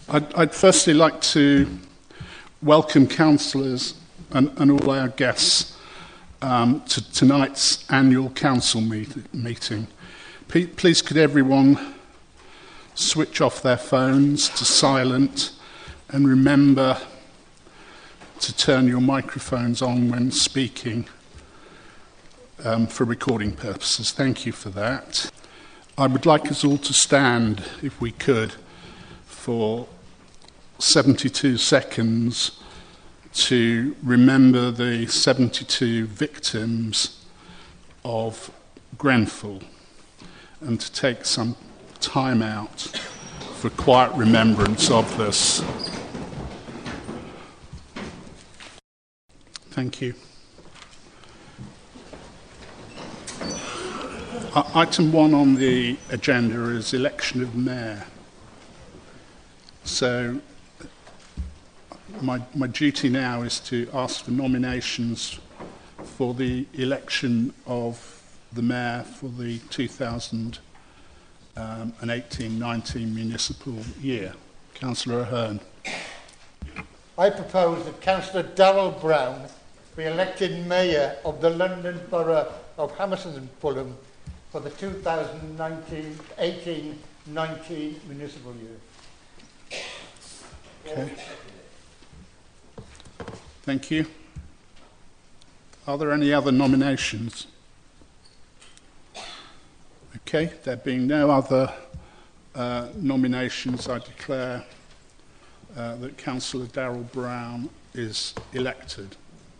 I'd firstly like to welcome councillors and all our guests to tonight's annual council meeting. Please could everyone switch off their phones to silent and remember to turn your microphones on when speaking for recording purposes. Thank you for that. I would like us all to stand, if we could, for 72 seconds to remember the 72 victims of Grenfell and to take some time out for quiet remembrance of this. Thank you. Item 1 on the agenda is election of mayor. So my duty now is to ask for nominations for the election of the mayor for the 2018-19 municipal year. Councillor Ahern. I propose that Councillor Darrell Brown be elected mayor of the London Borough of Hammersmith and Fulham for the 2018-19 municipal year. Okay. Thank you. Are there any other nominations? Okay, there being no other nominations, I declare that Councillor Darrell Brown is elected.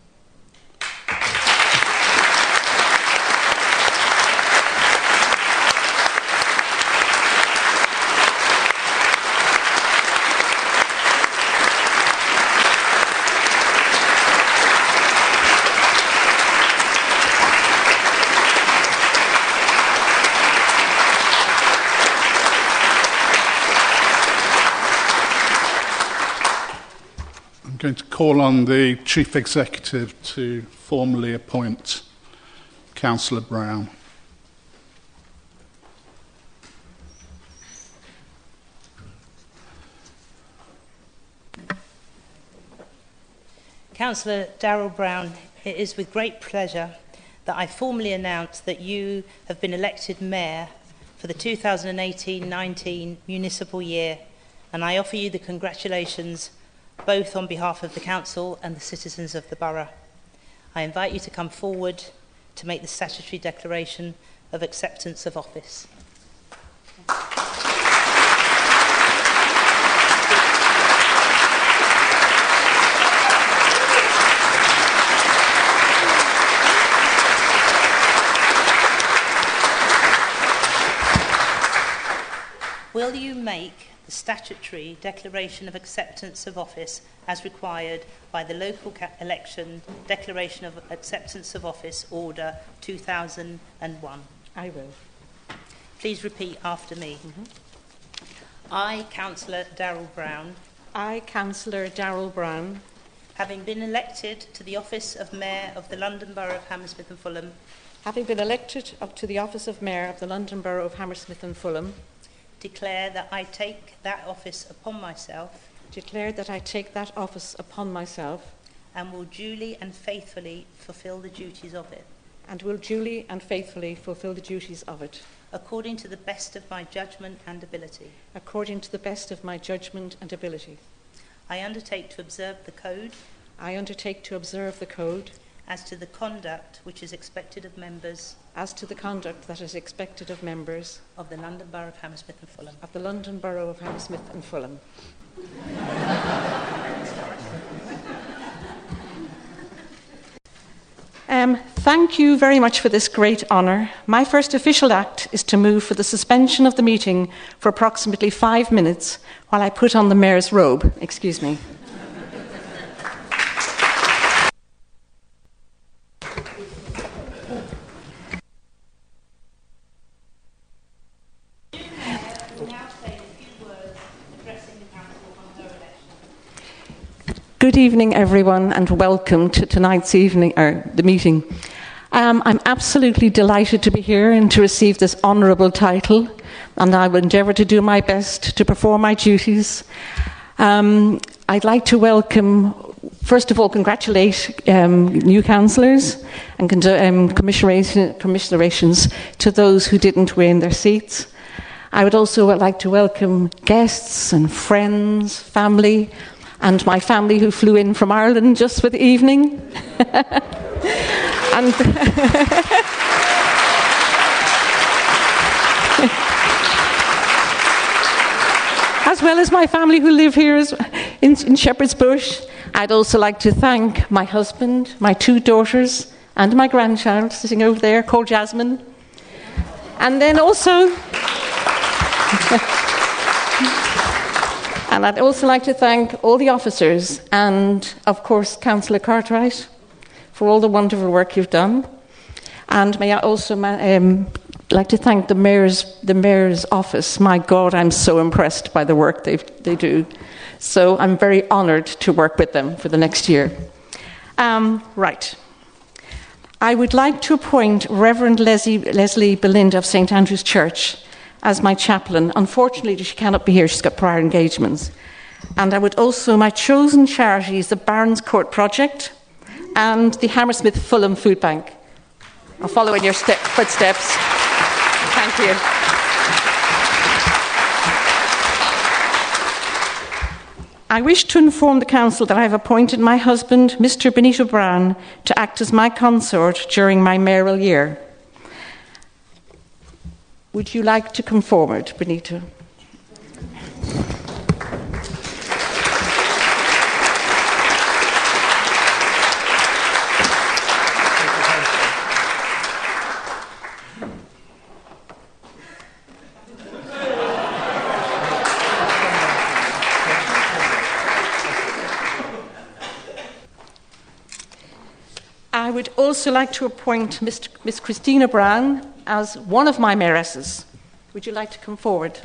I'm going to call on the Chief Executive to formally appoint Councillor Brown. Councillor Darrell Brown, it is with great pleasure that I formally announce that you have been elected Mayor for the 2018-19 municipal year, and I offer you the congratulations both on behalf of the Council and the citizens of the Borough. I invite you to come forward to make the statutory declaration of acceptance of office. Will you make the statutory declaration of acceptance of office as required by the local election declaration of acceptance of office order 2001? I will. Please repeat after me. I, Councillor Darrell Brown. I, Councillor Darrell Brown. Having been elected to the office of Mayor of the London Borough of Hammersmith and Fulham. Having been elected up to the office of Mayor of the London Borough of Hammersmith and Fulham. Declare that I take that office upon myself. Declare that I take that office upon myself. And will duly and faithfully fulfil the duties of it. And will duly and faithfully fulfil the duties of it. According to the best of my judgment and ability. According to the best of my judgment and ability. I undertake to observe the code. I undertake to observe the code. As to the conduct which is expected of members. As to the conduct that is expected of members. Of the London Borough of Hammersmith and Fulham. Of the London Borough of Hammersmith and Fulham. Thank you very much for this great honour. My first official act is to move for the suspension of the meeting for approximately 5 minutes while I put on the Mayor's robe. Excuse me. Good evening, everyone, and welcome to tonight's the meeting. I'm absolutely delighted to be here and to receive this honourable title, and I will endeavour to do my best to perform my duties I'd like to welcome, first of all, congratulate new councillors and commiserations to those who didn't win their seats. I would also like to welcome guests and friends, family, and my family who flew in from Ireland just for the evening. And as well as my family who live here in Shepherd's Bush. I'd also like to thank my husband, my 2 daughters, and my grandchild sitting over there called Jasmine. And then also... And I'd also like to thank all the officers and, of course, Councillor Cartwright for all the wonderful work you've done. And may I also like to thank the Mayor's office. My God, I'm so impressed by the work they do. So I'm very honoured to work with them for the next year. Right. I would like to appoint Reverend Leslie Belinda of St Andrew's Church as my chaplain. Unfortunately, she cannot be here. She's got prior engagements. And I would also, my chosen charity is the Barons Court Project and the Hammersmith Fulham Food Bank. I'll follow in your footsteps. Thank you. I wish to inform the Council that I have appointed my husband, Mr. Benito Brown, to act as my consort during my mayoral year. Would you like to come forward, Benito? I would also like to appoint Miss Christina Brown as one of my mayoresses. Would you like to come forward?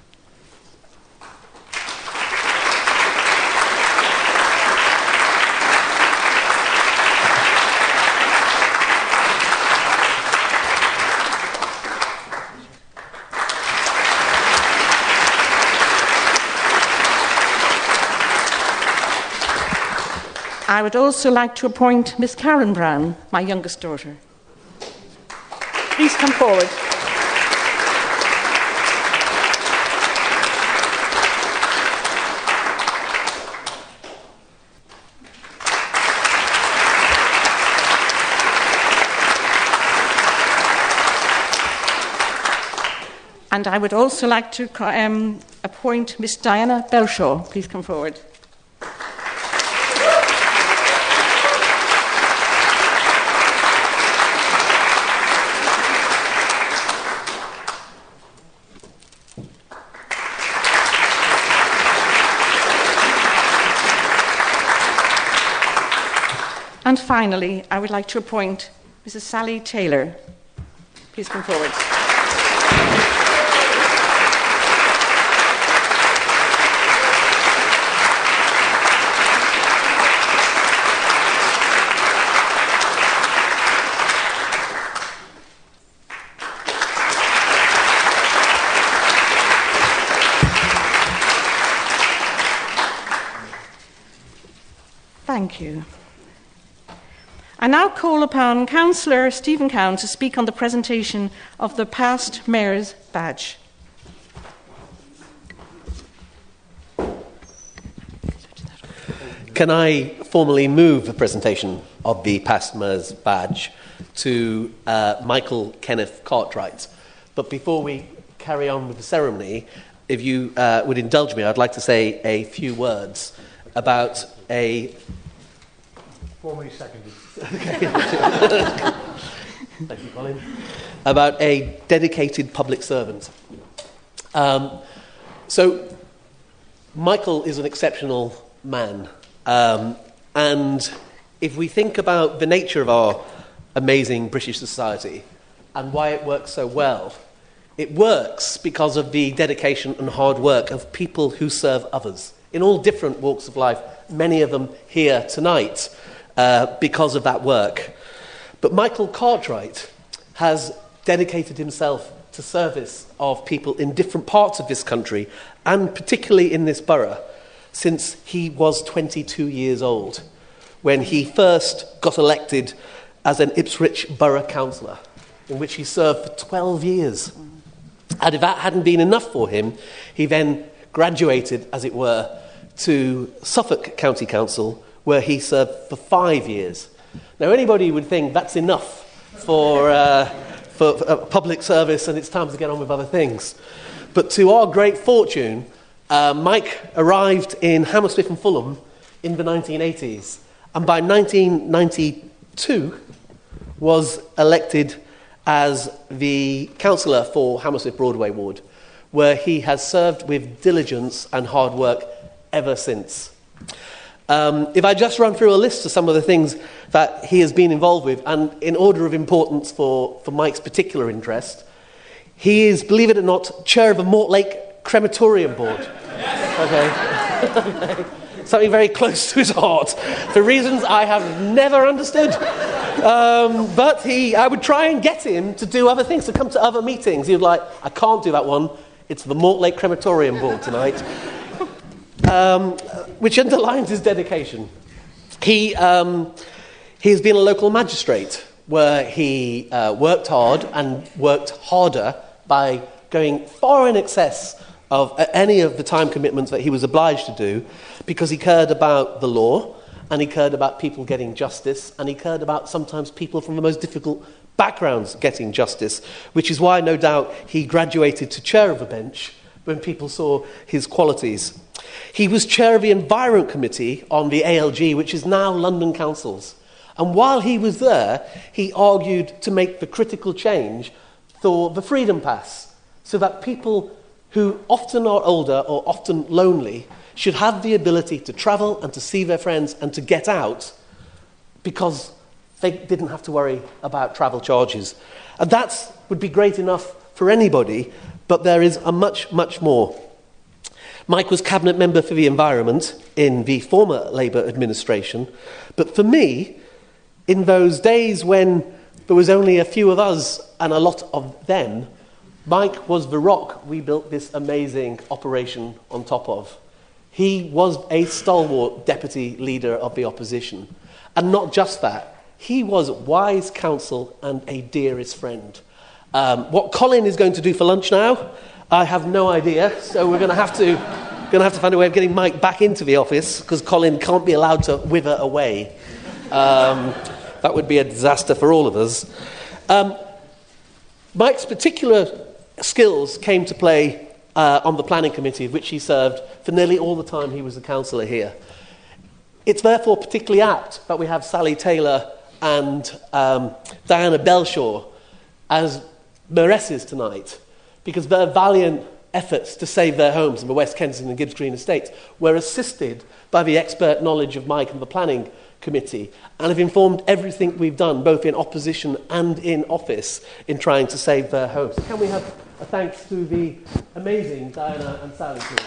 I would also like to appoint Miss Karen Brown, my youngest daughter. Please come forward. And I would also like to appoint Miss Diana Belshaw. Please come forward. And finally, I would like to appoint Mrs. Sally Taylor. Please come forward. Thank you. I now call upon Councillor Stephen Cowan to speak on the presentation of the past Mayor's Badge. Can I formally move the presentation of the past Mayor's Badge to Michael Kenneth Cartwright? But before we carry on with the ceremony, if you would indulge me, I'd like to say a few words about a... Formally seconded. Okay. Thank you, Colin. About a dedicated public servant. So, Michael is an exceptional man. And if we think about the nature of our amazing British society and why it works so well, it works because of the dedication and hard work of people who serve others in all different walks of life, many of them here tonight. Because of that work. But Michael Cartwright has dedicated himself to service of people in different parts of this country, and particularly in this borough, since he was 22 years old, when he first got elected as an Ipswich Borough Councillor, in which he served for 12 years. And if that hadn't been enough for him, he then graduated, as it were, to Suffolk County Council, where he served for 5 years. Now, anybody would think that's enough for public service and it's time to get on with other things. But to our great fortune, Mike arrived in Hammersmith and Fulham in the 1980s, and by 1992 was elected as the councillor for Hammersmith Broadway Ward, where he has served with diligence and hard work ever since. If I just run through a list of some of the things that he has been involved with, and in order of importance for Mike's particular interest, he is, believe it or not, chair of the Mortlake Crematorium Board. Okay. Something very close to his heart, for reasons I have never understood. But I would try and get him to do other things, to come to other meetings. He would like, I can't do that one. It's the Mortlake Crematorium Board tonight. Which underlines his dedication. He has been a local magistrate, where he worked hard and worked harder by going far in excess of any of the time commitments that he was obliged to do, because he cared about the law, and he cared about people getting justice, and he cared about sometimes people from the most difficult backgrounds getting justice, which is why, no doubt, he graduated to chair of the bench when people saw his qualities. He was chair of the Environment Committee on the ALG, which is now London Councils. And while he was there, he argued to make the critical change for the Freedom Pass, so that people who often are older or often lonely should have the ability to travel and to see their friends and to get out, because they didn't have to worry about travel charges. And that would be great enough for anybody, but there is a much, much more. Mike was cabinet member for the environment in the former Labour administration, but for me, in those days when there was only a few of us and a lot of them, Mike was the rock we built this amazing operation on top of. He was a stalwart deputy leader of the opposition. And not just that, he was wise counsel and a dearest friend. What Colin is going to do for lunch now, I have no idea, so we're going to have to find a way of getting Mike back into the office, because Colin can't be allowed to wither away. That would be a disaster for all of us. Mike's particular skills came to play on the planning committee, of which he served for nearly all the time he was a councillor here. It's therefore particularly apt that we have Sally Taylor and Diana Belshaw as mayoresses tonight, because their valiant efforts to save their homes in the West Kensington and Gibbs Green estates were assisted by the expert knowledge of Mike and the planning committee, and have informed everything we've done, both in opposition and in office, in trying to save their homes. Can we have a thanks to the amazing Diana and Sally, please?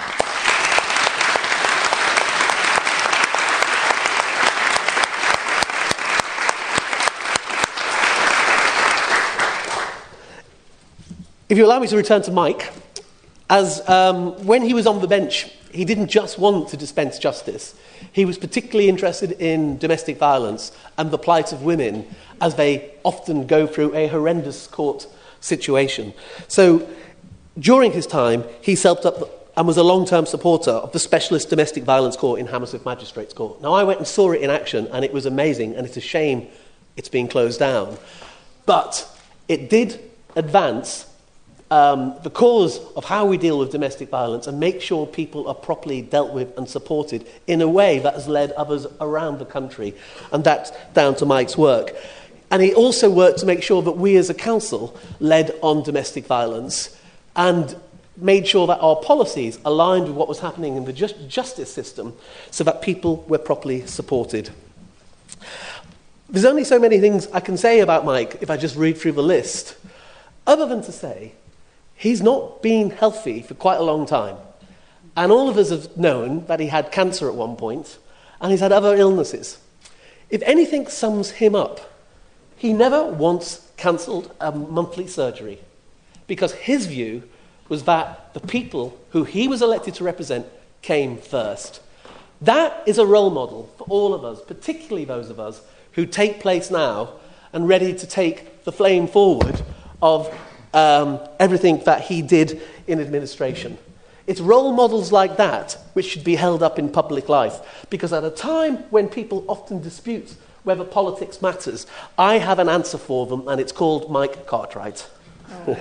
If you allow me to return to Mike, as when he was on the bench, he didn't just want to dispense justice. He was particularly interested in domestic violence and the plight of women as they often go through a horrendous court situation. So during his time, he helped up and was a long-term supporter of the Specialist Domestic Violence Court in Hammersmith Magistrates Court. Now, I went and saw it in action, and it was amazing, and it's a shame it's being closed down. But it did advance the cause of how we deal with domestic violence and make sure people are properly dealt with and supported in a way that has led others around the country, and that's down to Mike's work. And he also worked to make sure that we as a council led on domestic violence and made sure that our policies aligned with what was happening in the justice system so that people were properly supported. There's only so many things I can say about Mike if I just read through the list, other than to say he's not been healthy for quite a long time. And all of us have known that he had cancer at one point, and he's had other illnesses. If anything sums him up, he never once cancelled a monthly surgery, because his view was that the people who he was elected to represent came first. That is a role model for all of us, particularly those of us who take place now and ready to take the flame forward of everything that he did in administration. It's role models like that which should be held up in public life, because at a time when people often dispute whether politics matters, I have an answer for them, and it's called Mike Cartwright. Oh.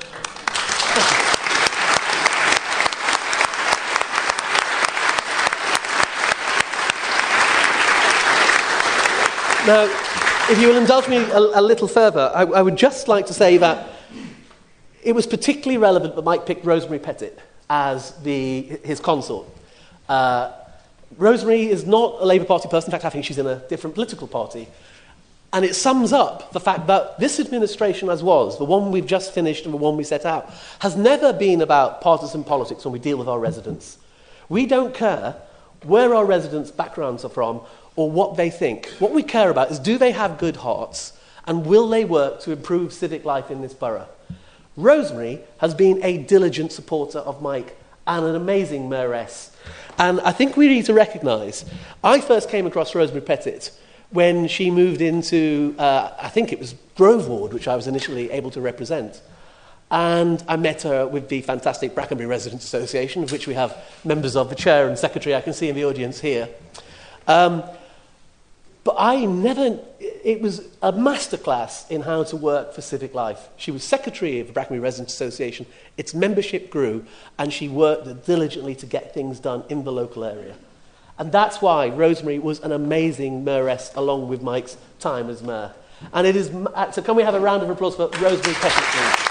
Now, if you will indulge me a little further, I would just like to say that it was particularly relevant that Mike picked Rosemary Pettit as his consort. Rosemary is not a Labour Party person. In fact, I think she's in a different political party. And it sums up the fact that this administration, as was, the one we've just finished and the one we set out, has never been about partisan politics when we deal with our residents. We don't care where our residents' backgrounds are from or what they think. What we care about is, do they have good hearts, and will they work to improve civic life in this borough? Rosemary has been a diligent supporter of Mike and an amazing mayoress. And I think we need to recognise, I first came across Rosemary Pettit when she moved into, I think it was Grove Ward, which I was initially able to represent. And I met her with the fantastic Brackenbury Residents Association, of which we have members of, the chair and secretary I can see in the audience here. But it was a masterclass in how to work for civic life. She was secretary of the Brackenbury Residents Association, its membership grew, and she worked diligently to get things done in the local area. And that's why Rosemary was an amazing mayoress, along with Mike's time as mayor. And it is, so can we have a round of applause for Rosemary Pettit, please?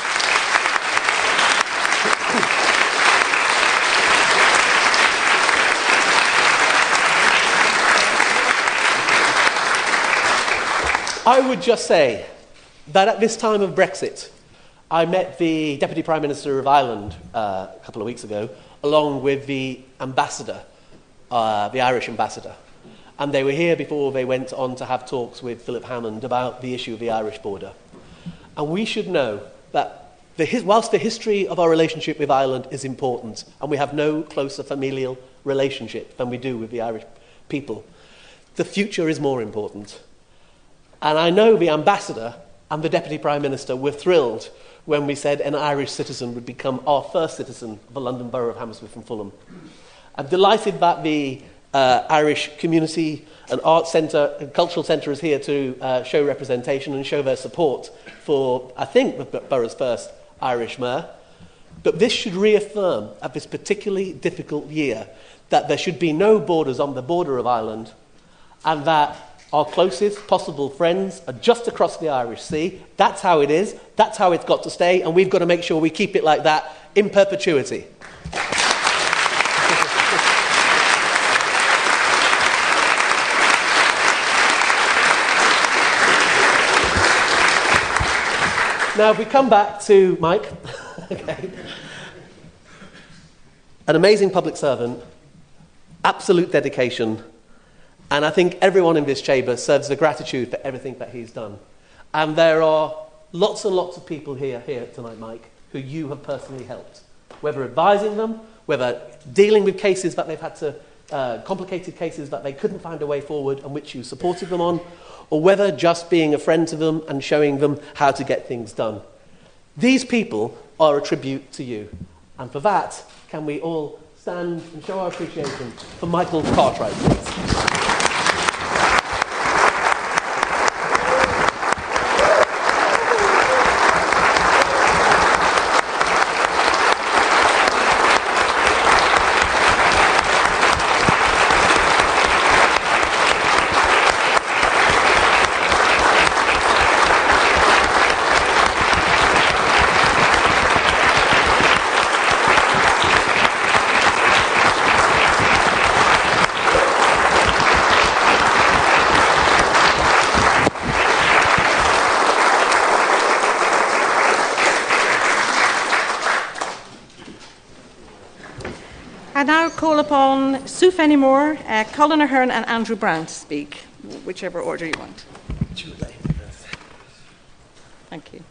I would just say that at this time of Brexit, I met the Deputy Prime Minister of Ireland a couple of weeks ago, along with the ambassador, the Irish ambassador. And they were here before they went on to have talks with Philip Hammond about the issue of the Irish border. And we should know that whilst the history of our relationship with Ireland is important, and we have no closer familial relationship than we do with the Irish people, the future is more important. And I know the ambassador and the Deputy Prime Minister were thrilled when we said an Irish citizen would become our first citizen of the London Borough of Hammersmith and Fulham. I'm delighted that the Irish Community and Arts Centre and Cultural Centre is here to show representation and show their support for, I think, the borough's first Irish mayor. But this should reaffirm, at this particularly difficult year, that there should be no borders on the border of Ireland, and that our closest possible friends are just across the Irish Sea. That's how it is. That's how it's got to stay. And we've got to make sure we keep it like that in perpetuity. Now, if we come back to Mike, okay. An amazing public servant, absolute dedication. And I think everyone in this chamber serves the gratitude for everything that he's done. And there are lots and lots of people here tonight, Mike, who you have personally helped, whether advising them, whether dealing with cases that they've had to, complicated cases that they couldn't find a way forward and which you supported them on, or whether just being a friend to them and showing them how to get things done. These people are a tribute to you. And for that, can we all stand and show our appreciation for Michael Cartwright, please? I now call upon Sue Fenimore, Colin Ahern and Andrew Brown to speak, whichever order you want. Thank you.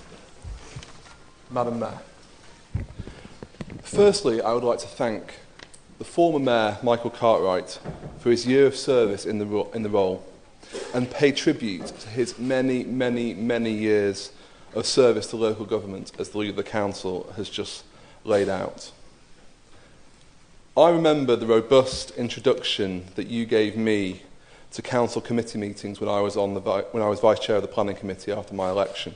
Madam Mayor, firstly, I would like to thank the former Mayor, Michael Cartwright, for his year of service in the role, and pay tribute to his many, many, many years of service to local government as the leader of the council has just laid out. I remember the robust introduction that you gave me to council committee meetings when I was vice chair of the planning committee after my election,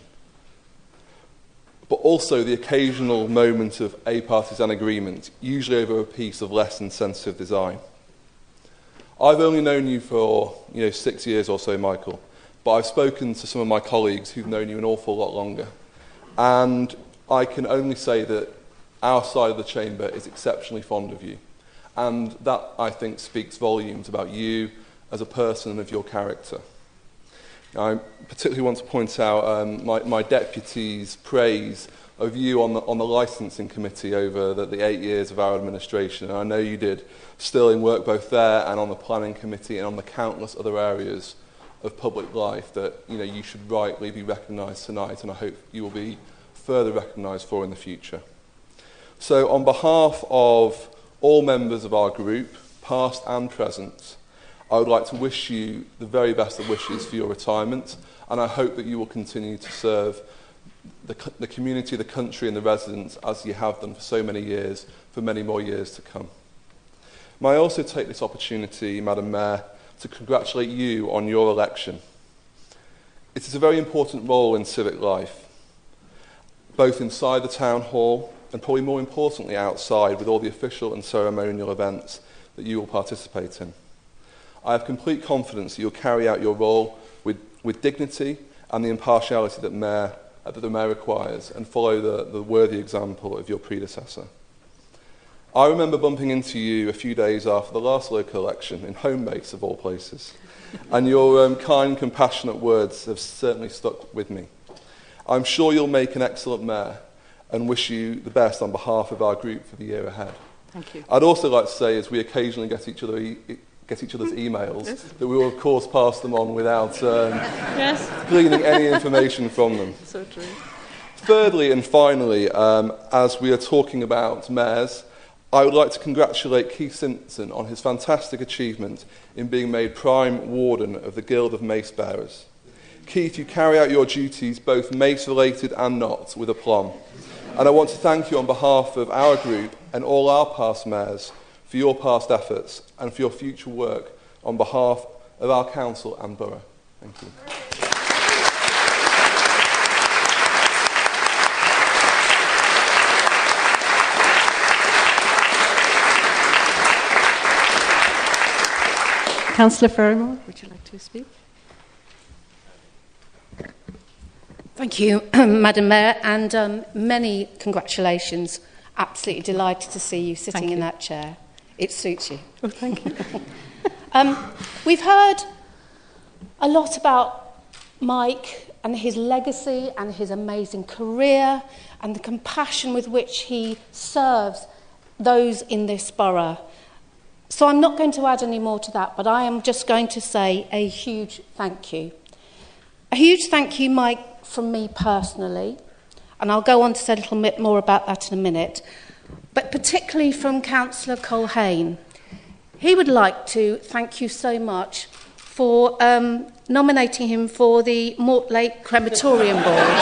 but also the occasional moment of a partisan agreement, usually over a piece of less than sensitive design. I've only known you for 6 years or so, Michael, but I've spoken to some of my colleagues who've known you an awful lot longer, and I can only say that our side of the chamber is exceptionally fond of you, and that, I think, speaks volumes about you as a person and of your character. I particularly want to point out my deputy's praise of you on the licensing committee over the 8 years of our administration. And I know you did sterling work both there and on the planning committee and on the countless other areas of public life that you should rightly be recognised tonight, and I hope you will be further recognised for in the future. So on behalf of all members of our group, past and present, I would like to wish you the very best of wishes for your retirement, and I hope that you will continue to serve the community, the country and the residents as you have done for so many years, for many more years to come. May I also take this opportunity, Madam Mayor, to congratulate you on your election. It is a very important role in civic life, both inside the town hall and probably more importantly outside with all the official and ceremonial events that you will participate in. I have complete confidence that you'll carry out your role with dignity and the impartiality that the Mayor requires, and follow the worthy example of your predecessor. I remember bumping into you a few days after the last local election in Homebase, of all places, and your kind, compassionate words have certainly stuck with me. I'm sure you'll make an excellent Mayor, and wish you the best on behalf of our group for the year ahead. Thank you. I'd also like to say, as we occasionally get each other's emails, yes, that we will of course pass them on without gleaning any information from them. So true. Thirdly and finally, as we are talking about mayors, I would like to congratulate Keith Simpson on his fantastic achievement in being made Prime Warden of the Guild of Mace Bearers. Keith, you carry out your duties, both mace-related and not, with aplomb. And I want to thank you on behalf of our group and all our past mayors for your past efforts and for your future work on behalf of our council and borough. Thank you. Councillor Ferrymore, would you like to speak? Thank you, Madam Mayor, and many congratulations. Absolutely delighted to see you sitting in that chair. It suits you. Oh, thank you. We've heard a lot about Mike and his legacy and his amazing career and the compassion with which he serves those in this borough. So I'm not going to add any more to that, but I am just going to say a huge thank you. A huge thank you, Mike, from me personally, and I'll go on to say a little bit more about that in a minute, but particularly from Councillor Colhane. He would like to thank you so much for nominating him for the Mortlake Crematorium Board.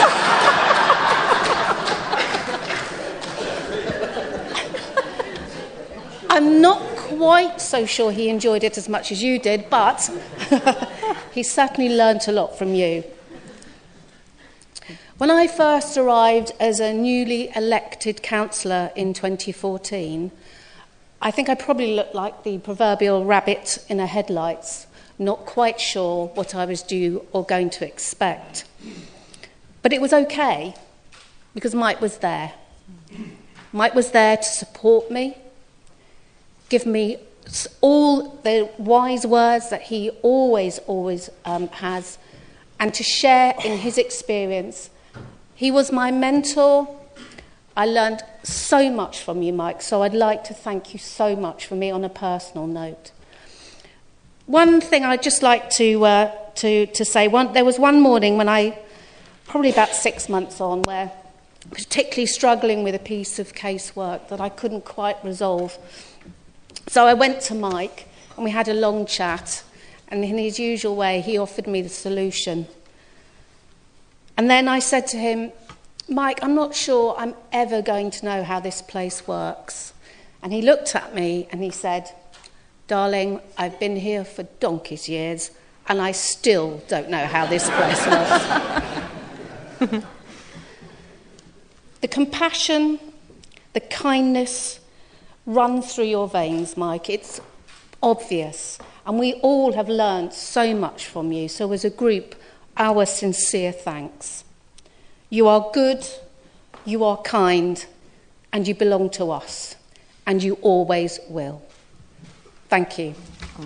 I'm not quite so sure he enjoyed it as much as you did, but he certainly learnt a lot from you. When I first arrived as a newly elected councillor in 2014, I think I probably looked like the proverbial rabbit in a headlights, not quite sure what I was due or going to expect. But it was okay, because Mike was there. Mike was there to support me, give me all the wise words that he always has, and to share in his experience. He was my mentor. I learned so much from you, Mike, so I'd like to thank you so much for me on a personal note. One thing I'd just like to say, there was one morning when I, probably about 6 months on, where particularly struggling with a piece of casework that I couldn't quite resolve. So I went to Mike and we had a long chat, and in his usual way he offered me the solution. And then I said to him, Mike, I'm not sure I'm ever going to know how this place works. And he looked at me and he said, darling, I've been here for donkey's years and I still don't know how this place works. The compassion, the kindness run through your veins, Mike. It's obvious. And we all have learned so much from you. So as a group, our sincere thanks. You are good, you are kind, and you belong to us. And you always will. Thank you.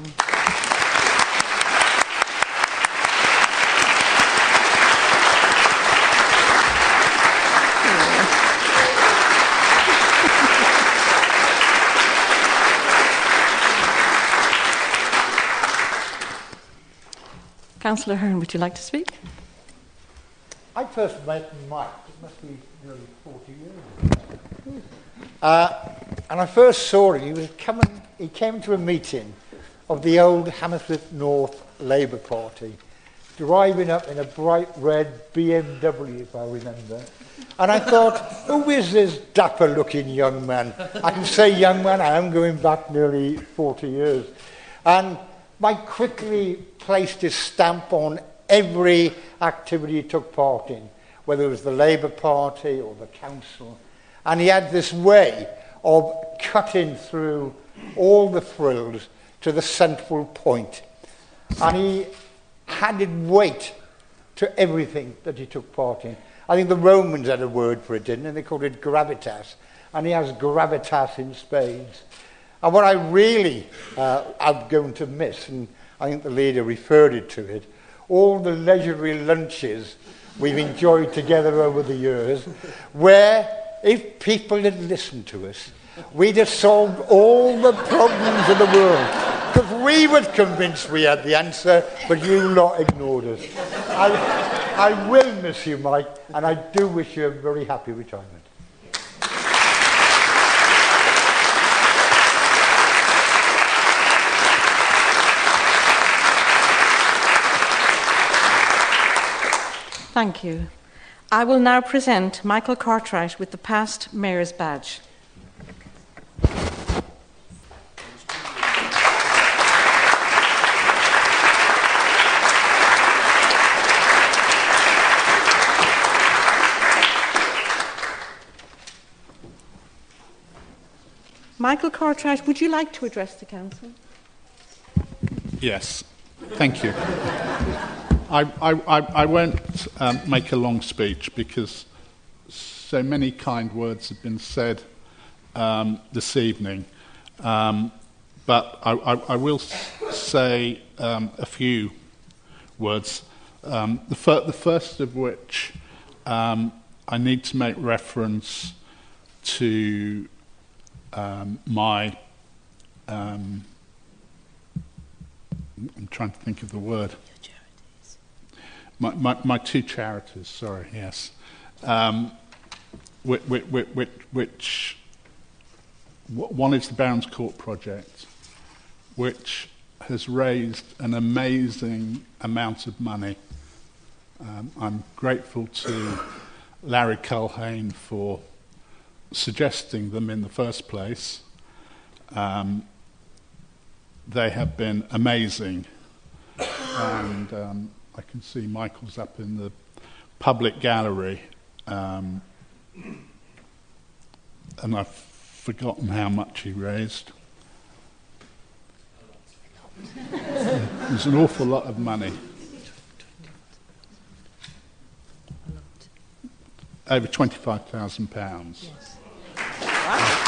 Councillor Hearn, would you like to speak? I first met Mike, it must be nearly 40 years ago. And I first saw him, he came to a meeting of the old Hammersmith North Labour Party, driving up in a bright red BMW, if I remember. And I thought, who is this dapper-looking young man? I can say young man, I am going back nearly 40 years. And Mike quickly placed his stamp on every activity he took part in, whether it was the Labour Party or the council. And he had this way of cutting through all the frills to the central point. And he added weight to everything that he took part in. I think the Romans had a word for it, didn't they? They called it gravitas. And he has gravitas in spades. And what I really am going to miss, and I think the leader referred to it, all the leisurely lunches we've enjoyed together over the years, where if people had listened to us, we'd have solved all the problems of the world. Because we were convinced we had the answer, but you lot ignored us. I will miss you, Mike, and I do wish you a very happy retirement. Thank you. I will now present Michael Cartwright with the past Mayor's Badge. Michael Cartwright, would you like to address the Council? Yes, thank you. I won't make a long speech because so many kind words have been said this evening. But I will say a few words. The first of which I need to make reference to my... I'm trying to think of the word. My two charities, sorry, yes. Which one is the Barons Court project, which has raised an amazing amount of money. I'm grateful to Larry Culhane for suggesting them in the first place. They have been amazing, and I can see Michael's up in the public gallery, and I've forgotten how much he raised. It was an awful lot of money. Over £25,000. Yes. Wow.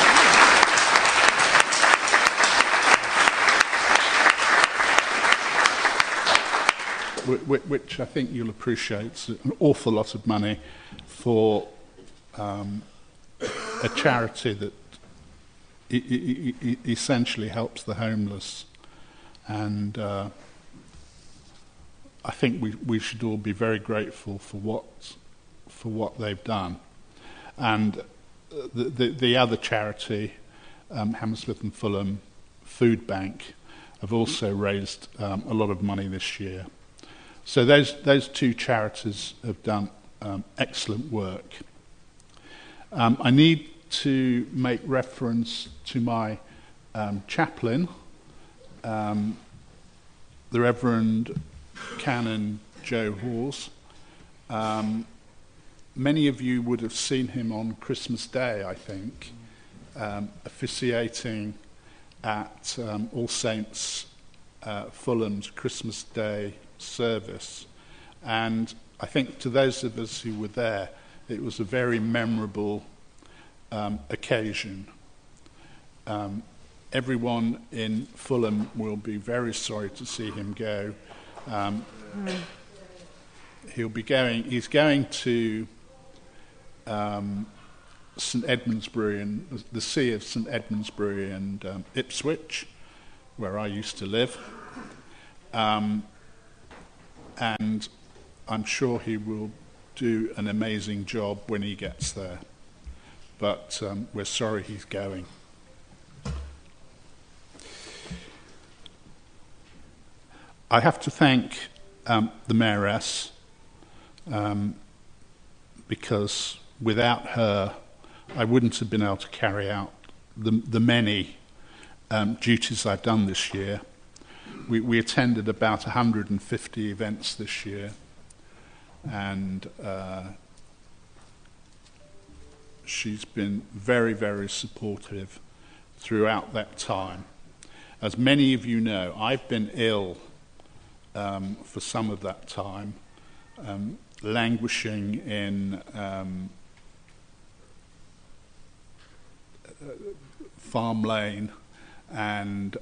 Which I think you'll appreciate is an awful lot of money for a charity that essentially helps the homeless. And I think we should all be very grateful for what they've done. And the other charity Hammersmith and Fulham Food Bank have also raised a lot of money this year. So those two charities have done excellent work. I need to make reference to my chaplain, the Reverend Canon Joe Hawes. Many of you would have seen him on Christmas Day, I think, officiating at All Saints Fulham's Christmas Day service. And I think to those of us who were there, it was a very memorable occasion. Everyone in Fulham will be very sorry to see him go. He's going to St Edmundsbury and the See of St Edmundsbury and Ipswich, where I used to live. And I'm sure he will do an amazing job when he gets there. But we're sorry he's going. I have to thank the Mayoress, because without her, I wouldn't have been able to carry out the many duties I've done this year. We attended about 150 events this year, and she's been very, very supportive throughout that time. As many of you know, I've been ill for some of that time, languishing in Farm Lane and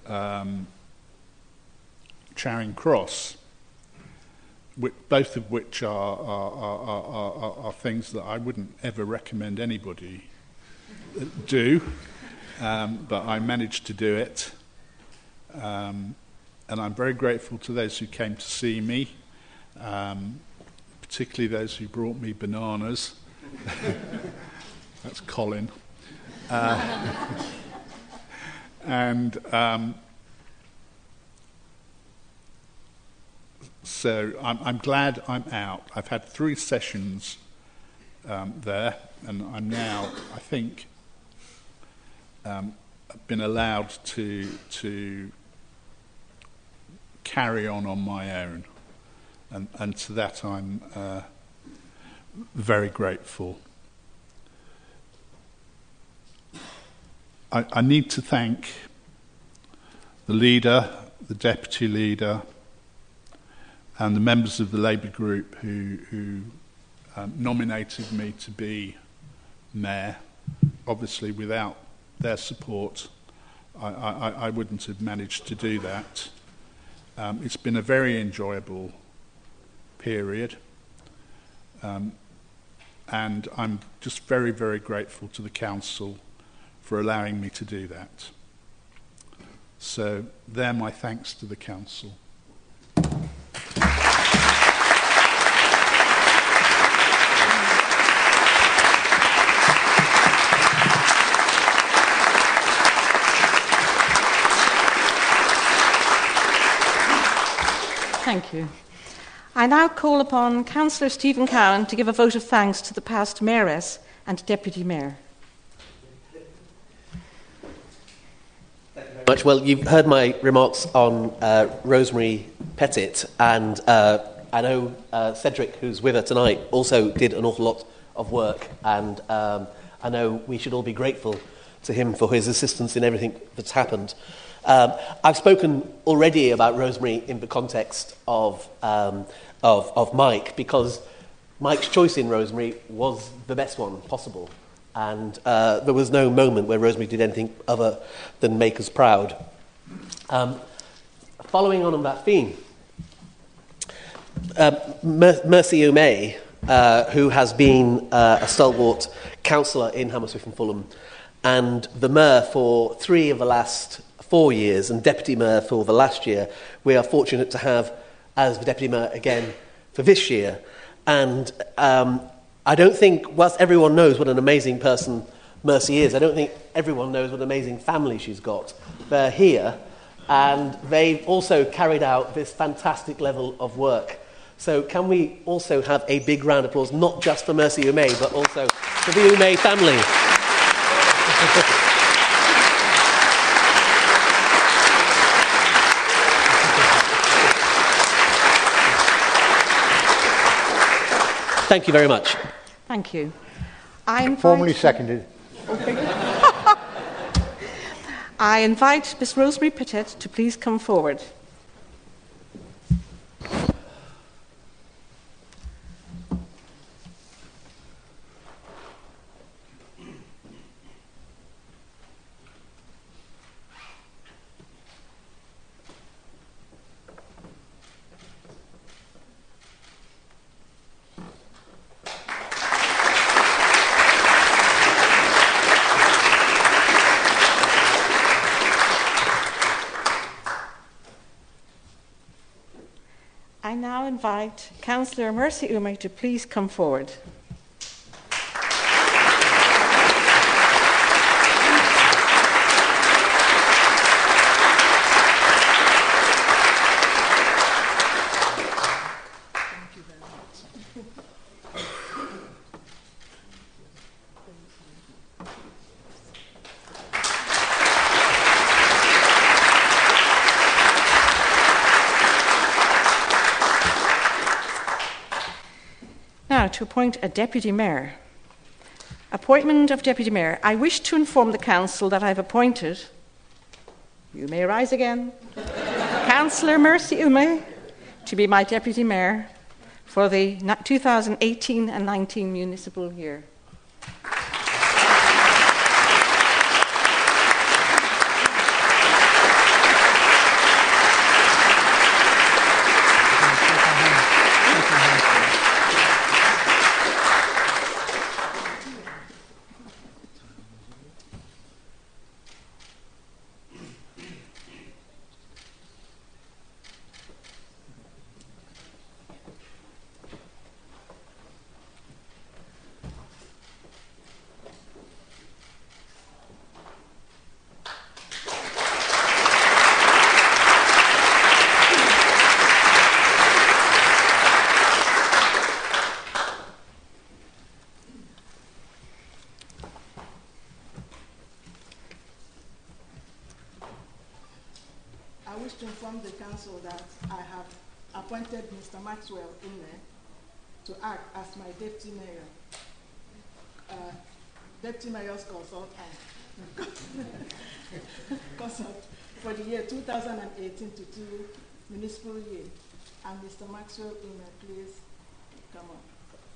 Charing Cross, both of which are things that I wouldn't ever recommend anybody do, but I managed to do it. And I'm very grateful to those who came to see me, particularly those who brought me bananas. That's Colin. So I'm glad I'm out. I've had 3 sessions there, and I'm now, I think, been allowed to carry on my own, and to that I'm very grateful. I need to thank the leader, the deputy leader, and the members of the Labour group who nominated me to be mayor. Obviously, without their support, I wouldn't have managed to do that. It's been a very enjoyable period, and I'm just very, very grateful to the council for allowing me to do that. So they're my thanks to the council. Thank you. I now call upon Councillor Stephen Cowan to give a vote of thanks to the past Mayoress and Deputy Mayor. Thank you very much. Well, you've heard my remarks on Rosemary Pettit, and I know Cedric, who's with her tonight, also did an awful lot of work, and I know we should all be grateful to him for his assistance in everything that's happened. I've spoken already about Rosemary in the context of Mike, because Mike's choice in Rosemary was the best one possible, and there was no moment where Rosemary did anything other than make us proud. Following on that theme, Mercy O'May, who has been a stalwart councillor in Hammersmith and Fulham, and the mayor for 3 of the last 4 years, and deputy mayor for the last year, we are fortunate to have as the deputy mayor again for this year. And I don't think, whilst everyone knows what an amazing person Mercy is. I don't think everyone knows what an amazing family she's got. They're here, and they've also carried out this fantastic level of work. So can we also have a big round of applause, not just for Mercy Umeh, but also for the Umeh family? Thank you very much. Thank you. Formally seconded. I invite Miss Rosemary Pettit to please come forward. I now invite Councillor Mercy Umeh to please come forward. Now, to appoint a Deputy Mayor. Appointment of Deputy Mayor. I wish to inform the Council that I have appointed, you may rise again, Councillor Mercy Umeh to be my Deputy Mayor for the 2018 and 19 municipal year. I wish to inform the Council that I have appointed Mr. Maxwell Umeh to act as my Deputy Mayor, Deputy Mayor's consultant for the year 2018 to 2 municipal year. And Mr. Maxwell Umeh, please come on.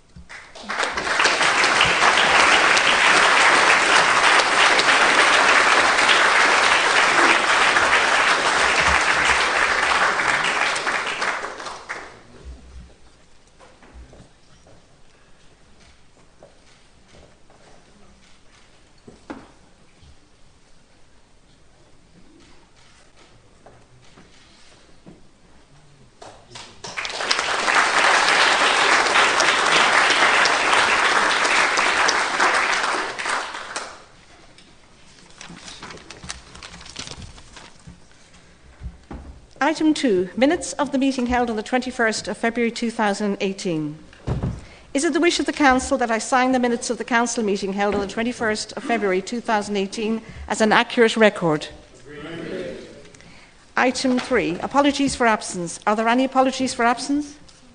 Item 2, minutes of the meeting held on the 21st of February 2018. Is it the wish of the Council that I sign the minutes of the Council meeting held on the 21st of February 2018 as an accurate record? Agreed. Item 3, apologies for absence. Are there any apologies for absence?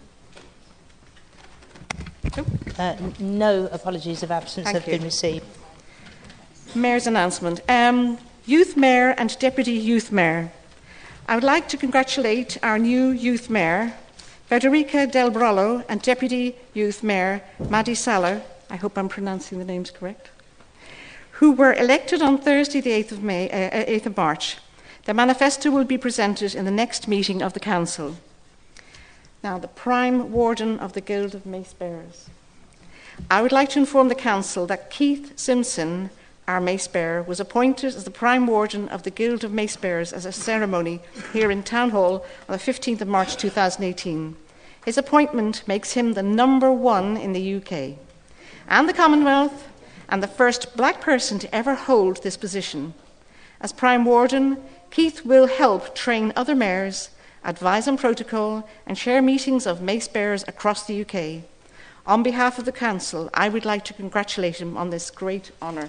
No apologies of absence have been received. Mayor's announcement. Youth Mayor and Deputy Youth Mayor. I would like to congratulate our new Youth Mayor, Federica Del Brollo, and Deputy Youth Mayor, Maddie Saller, I hope I'm pronouncing the names correct, who were elected on Thursday, the 8th of March. The manifesto will be presented in the next meeting of the Council. Now, the Prime Warden of the Guild of Mace Bearers. I would like to inform the Council that Keith Simpson, our Mace Bearer, was appointed as the Prime Warden of the Guild of Mace Bearers as a ceremony here in Town Hall on the 15th of March 2018. His appointment makes him the #1 in the UK and the Commonwealth and the first black person to ever hold this position. As Prime Warden, Keith will help train other mayors, advise on protocol, and chair meetings of mace bearers across the UK. On behalf of the Council, I would like to congratulate him on this great honour.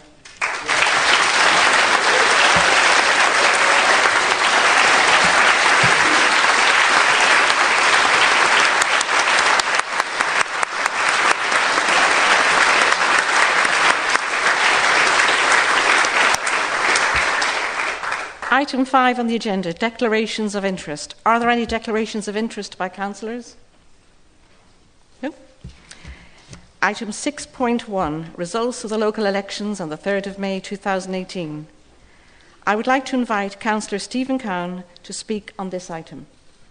Item 5 on the agenda, declarations of interest. Are there any declarations of interest by councillors? No. Item 6.1, results of the local elections on the 3rd of May 2018. I would like to invite Councillor Stephen Cowan to speak on this item.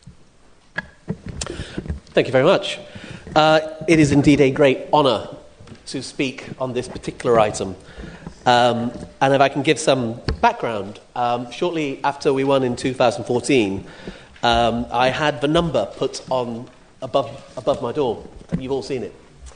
Thank you very much. It is indeed a great honour to speak on this particular item. And if I can give some background, shortly after we won in 2014, I had the number put on above my door. You've all seen it.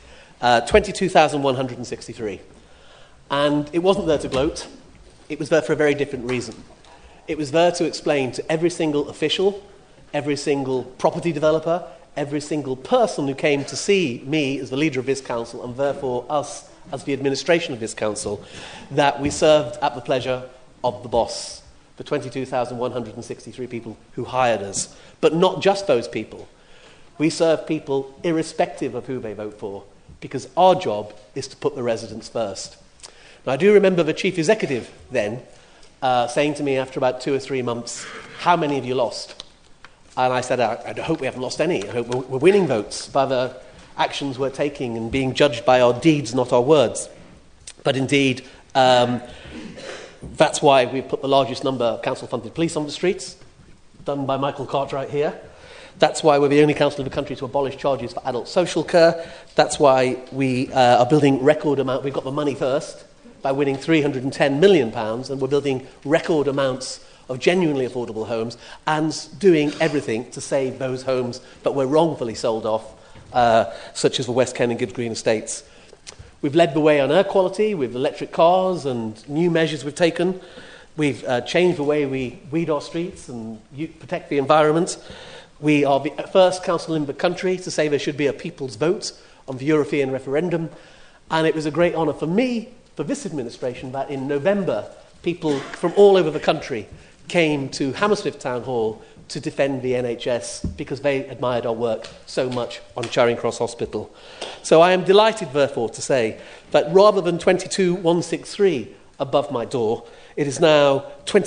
22,163. And it wasn't there to gloat. It was there for a very different reason. It was there to explain to every single official, every single property developer, every single person who came to see me as the leader of this council, and therefore us as the administration of this council, that we served at the pleasure of the boss, the 22,163 people who hired us. But not just those people. We serve people irrespective of who they vote for, because our job is to put the residents first. Now, I do remember the chief executive then saying to me after about 2 or 3 months, "How many have you lost?" And I said, I hope we haven't lost any. I hope we're winning votes by the actions we're taking and being judged by our deeds, not our words. But indeed, that's why we've put the largest number of council-funded police on the streets, done by Michael Cartwright here. That's why we're the only council in the country to abolish charges for adult social care. That's why we are building record amount. We've got the money first by winning £310 million, and we're building record amounts of genuinely affordable homes and doing everything to save those homes that were wrongfully sold off, such as the West Ken and Gibbs Green estates. We've led the way on air quality with electric cars and new measures we've taken. We've changed the way we weed our streets and protect the environment. We are the first council in the country to say there should be a people's vote on the European referendum. And it was a great honour for me, for this administration, that in November, people from all over the country came to Hammersmith Town Hall to defend the NHS because they admired our work so much on Charing Cross Hospital. So I am delighted, therefore, to say that rather than 22,163 above my door, it is now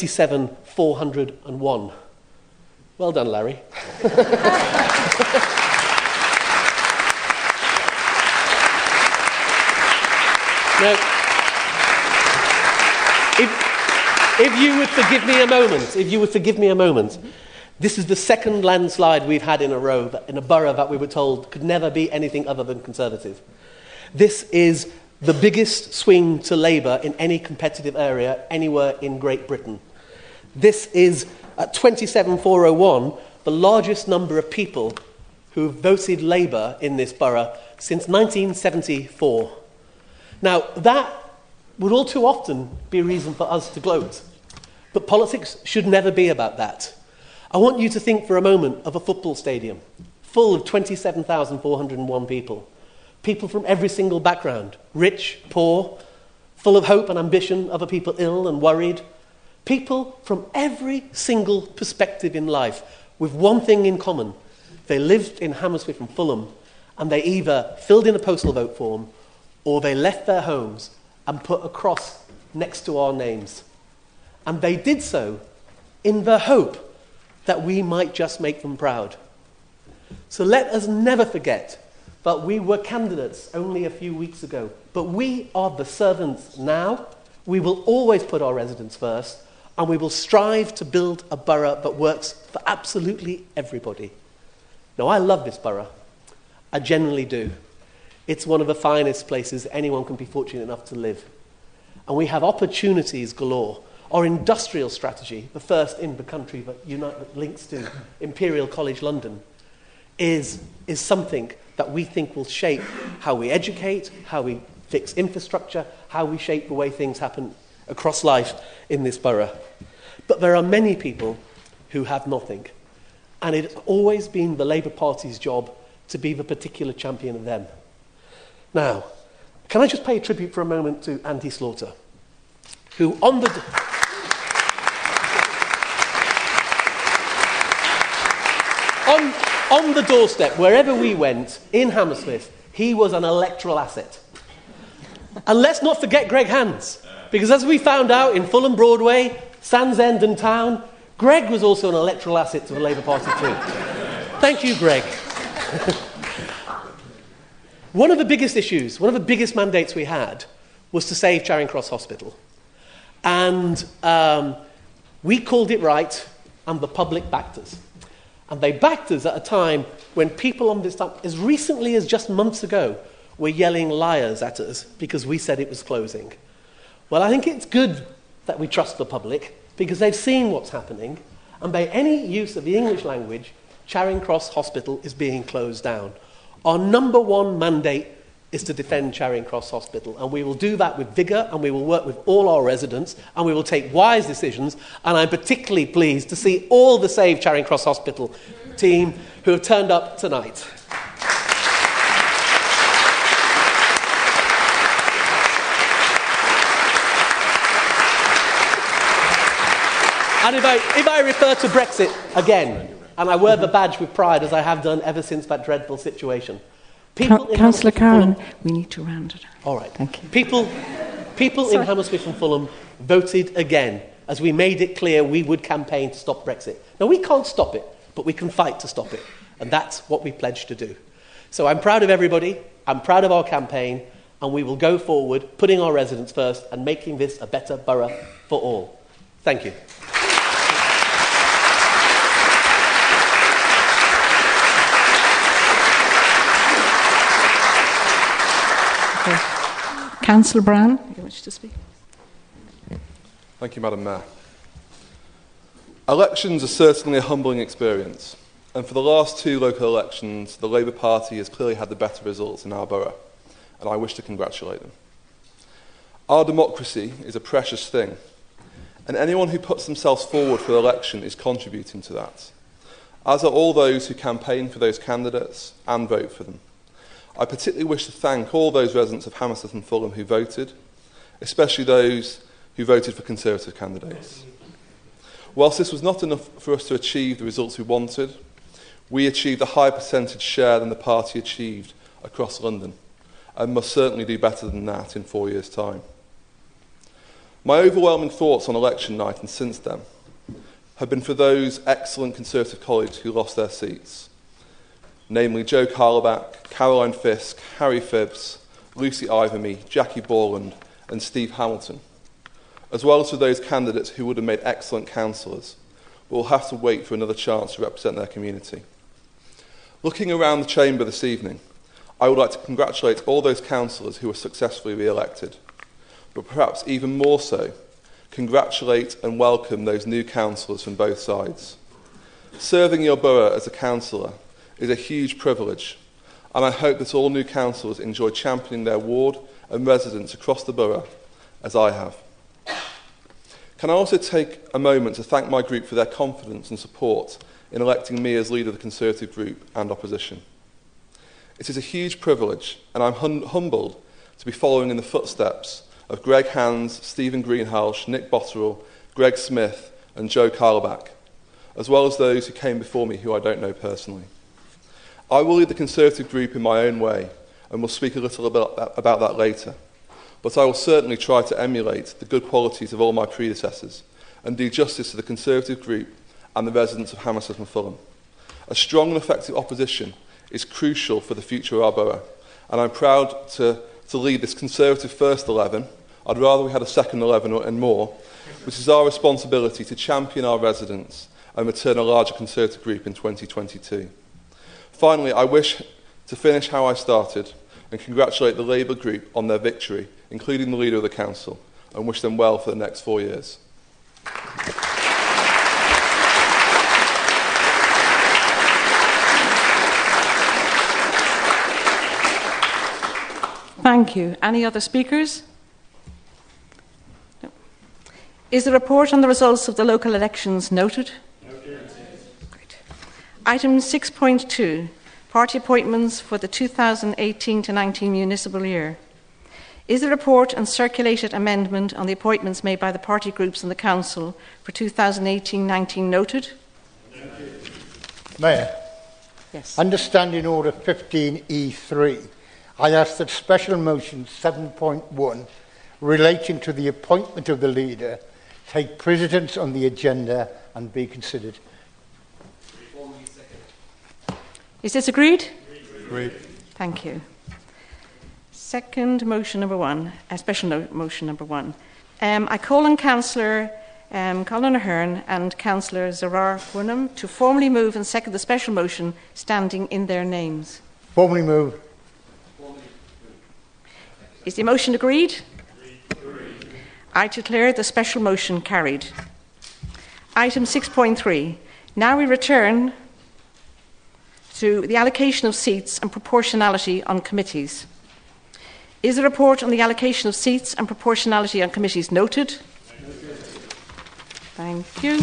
27,401. Well done, Larry. Now, if you would forgive me a moment, this is the second landslide we've had in a row in a borough that we were told could never be anything other than Conservative. This is the biggest swing to Labour in any competitive area anywhere in Great Britain. This is, at 27,401, the largest number of people who have voted Labour in this borough since 1974. Now, that would all too often be a reason for us to gloat. But politics should never be about that. I want you to think for a moment of a football stadium full of 27,401 people. People from every single background, rich, poor, full of hope and ambition, other people ill and worried. People from every single perspective in life with one thing in common. They lived in Hammersmith and Fulham, and they either filled in a postal vote form or they left their homes and put a cross next to our names. And they did so in the hope that we might just make them proud. So let us never forget that we were candidates only a few weeks ago, but we are the servants now. We will always put our residents first, and we will strive to build a borough that works for absolutely everybody. Now, I love this borough. I genuinely do. It's one of the finest places anyone can be fortunate enough to live. And we have opportunities galore. Our industrial strategy, the first in the country that links to Imperial College London, is something that we think will shape how we educate, how we fix infrastructure, how we shape the way things happen across life in this borough. But there are many people who have nothing. And it's always been the Labour Party's job to be the particular champion of them. Now, can I just pay a tribute for a moment to Andy Slaughter, who on the doorstep, wherever we went, in Hammersmith, he was an electoral asset. And let's not forget Greg Hands, because as we found out in Fulham Broadway, Sands End and Town, Greg was also an electoral asset to the Labour Party too. Thank you, Greg. One of the biggest issues, one of the biggest mandates we had was to save Charing Cross Hospital. And we called it right, and the public backed us. And they backed us at a time when people on this time, as recently as just months ago, were yelling liars at us because we said it was closing. Well, I think it's good that we trust the public because they've seen what's happening, and by any use of the English language, Charing Cross Hospital is being closed down. Our number one mandate is to defend Charing Cross Hospital, and we will do that with vigour, and we will work with all our residents, and we will take wise decisions, and I'm particularly pleased to see all the Save Charing Cross Hospital team who have turned up tonight. And if I refer to Brexit again, and I wear the badge with pride as I have done ever since that dreadful situation, Councillor Karen, we need to round it. All right. Thank you. People in Hammersmith and Fulham voted again as we made it clear we would campaign to stop Brexit. Now, we can't stop it, but we can fight to stop it. And that's what we pledged to do. So I'm proud of everybody. I'm proud of our campaign. And we will go forward, putting our residents first and making this a better borough for all. Thank you. Councillor Brown, you wish to speak? Thank you, Madam Mayor. Elections are certainly a humbling experience, and for the last two local elections, the Labour Party has clearly had the better results in our borough, and I wish to congratulate them. Our democracy is a precious thing, and anyone who puts themselves forward for the election is contributing to that, as are all those who campaign for those candidates and vote for them. I particularly wish to thank all those residents of Hammersmith and Fulham who voted, especially those who voted for Conservative candidates. Whilst this was not enough for us to achieve the results we wanted, we achieved a higher percentage share than the party achieved across London, and must certainly do better than that in 4 years' time. My overwhelming thoughts on election night and since then have been for those excellent Conservative colleagues who lost their seats, namely Joe Carlaback, Caroline Fisk, Harry Phibbs, Lucy Ivermy, Jackie Borland and Steve Hamilton, as well as for those candidates who would have made excellent councillors, but will have to wait for another chance to represent their community. Looking around the chamber this evening, I would like to congratulate all those councillors who were successfully re-elected, but perhaps even more so, congratulate and welcome those new councillors from both sides. Serving your borough as a councillor is a huge privilege, and I hope that all new councillors enjoy championing their ward and residents across the borough, as I have. Can I also take a moment to thank my group for their confidence and support in electing me as leader of the Conservative group and opposition. It is a huge privilege, and I'm humbled to be following in the footsteps of Greg Hands, Stephen Greenhalgh, Nick Botterill, Greg Smith and Joe Carlaback, as well as those who came before me who I don't know personally. I will lead the Conservative group in my own way, and will speak a little about that later. But I will certainly try to emulate the good qualities of all my predecessors and do justice to the Conservative group and the residents of Hammersmith and Fulham. A strong and effective opposition is crucial for the future of our borough, and I'm proud to lead this Conservative first 11. I'd rather we had a second 11 and more, which is our responsibility to champion our residents and return a larger Conservative group in 2022. Finally, I wish to finish how I started and congratulate the Labour group on their victory, including the leader of the council, and wish them well for the next 4 years. Thank you. Any other speakers? No. Is the report on the results of the local elections noted? Noted. Great. Item 6.2, party appointments for the 2018-19 municipal year. Is the report and circulated amendment on the appointments made by the party groups and the council for 2018-19 noted? Noted. Mayor? Yes. Under Standing Order 15E3, I ask that Special Motion 7.1 relating to the appointment of the leader take precedence on the agenda and be considered. Is this agreed? Agreed. Thank you. Second motion number one, special motion number one. I call on Councillor Colin Ahern and Councillor Zarar Wunham to formally move and second the special motion standing in their names. Formally move. Is the motion agreed? Agreed. I declare the special motion carried. Item 6.3. Now we return to the allocation of seats and proportionality on committees. Is the report on the allocation of seats and proportionality on committees noted? Thank you.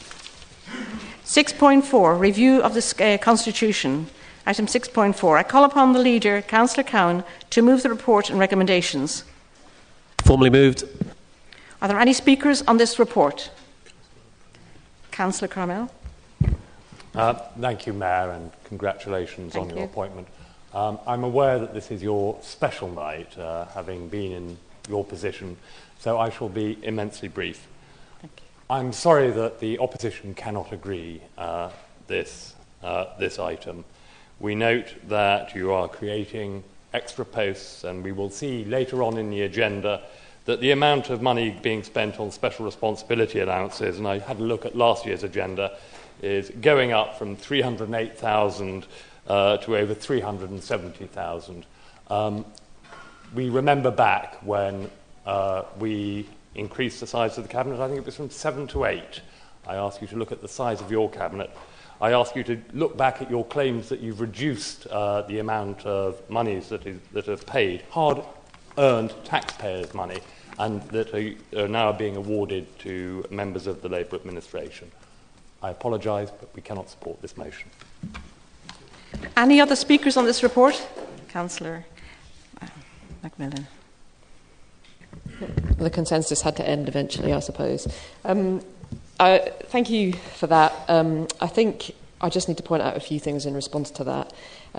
6.4, review of the Constitution. Item 6.4. I call upon the leader, Councillor Cowan, to move the report and recommendations. Formally moved. Are there any speakers on this report? Councillor Carmel. Thank you, Mayor, and congratulations on your appointment. I'm aware that this is your special night, having been in your position, so I shall be immensely brief. Thank you. I'm sorry that the opposition cannot agree this item. We note that you are creating extra posts, and we will see later on in the agenda that the amount of money being spent on special responsibility allowances, and I had a look at last year's agenda, is going up from 308,000 to over 370,000. We remember back when we increased the size of the cabinet. I think it was from 7 to 8. I ask you to look at the size of your cabinet. I ask you to look back at your claims that you've reduced the amount of monies that are paid, hard-earned taxpayers' money, and that are now being awarded to members of the Labour administration. I apologise, but we cannot support this motion. Any other speakers on this report? Councillor Macmillan. The consensus had to end eventually, I suppose. Thank you for that. I think I just need to point out a few things in response to that.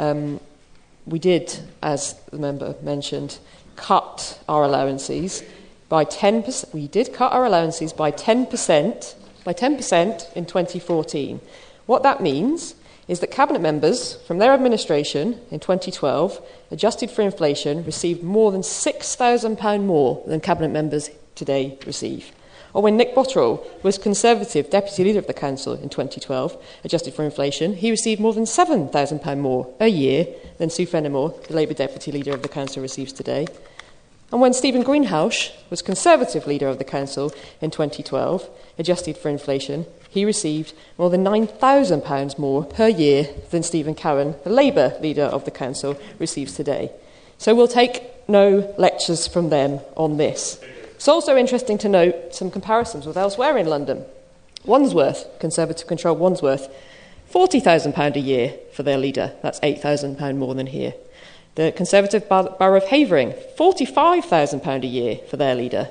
We did, as the member mentioned, cut our allowances by 10%. We did cut our allowances by 10%. By 10% in 2014. What that means is that cabinet members from their administration in 2012, adjusted for inflation, received more than £6,000 more than cabinet members today receive. Or when Nick Botterill was Conservative Deputy Leader of the Council in 2012, adjusted for inflation, he received more than £7,000 more a year than Sue Fenimore, the Labour Deputy Leader of the Council, receives today. And when Stephen Greenhalgh was Conservative Leader of the Council in 2012, adjusted for inflation, he received more than £9,000 more per year than Stephen Cowan, the Labour Leader of the Council, receives today. So we'll take no lectures from them on this. It's also interesting to note some comparisons with elsewhere in London. Wandsworth, Conservative-controlled Wandsworth, £40,000 a year for their leader. That's £8,000 more than here. The Conservative Borough of Havering, £45,000 a year for their leader.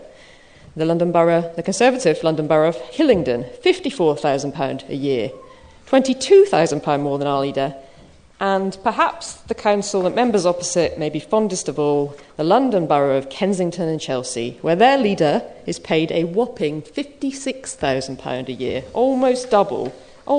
The Conservative London Borough of Hillingdon, £54,000 a year, £22,000 more than our leader. And perhaps the council that members opposite may be fondest of all, the London Borough of Kensington and Chelsea, where their leader is paid a whopping £56,000 a year, almost double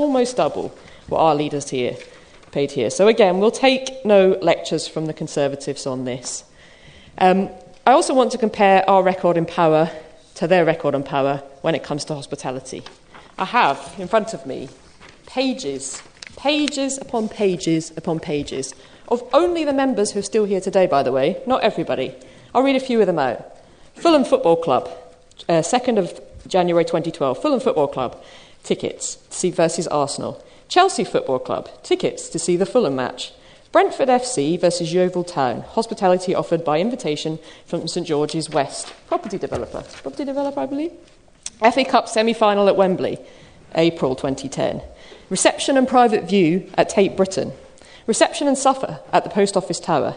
what our leaders here paid here. So again, we'll take no lectures from the Conservatives on this. I also want to compare our record in power to their record in power when it comes to hospitality. I have in front of me pages upon pages upon pages of only the members who are still here today, by the way, not everybody. I'll read a few of them out. Fulham Football Club, 2nd of January 2012, Fulham Football Club, tickets to see versus Arsenal. Chelsea Football Club, tickets to see the Fulham match. Brentford FC versus Yeovil Town. Hospitality offered by invitation from St George's West. Property developer, I believe. FA Cup semi-final at Wembley, April 2010. Reception and private view at Tate Britain. Reception and supper at the Post Office Tower.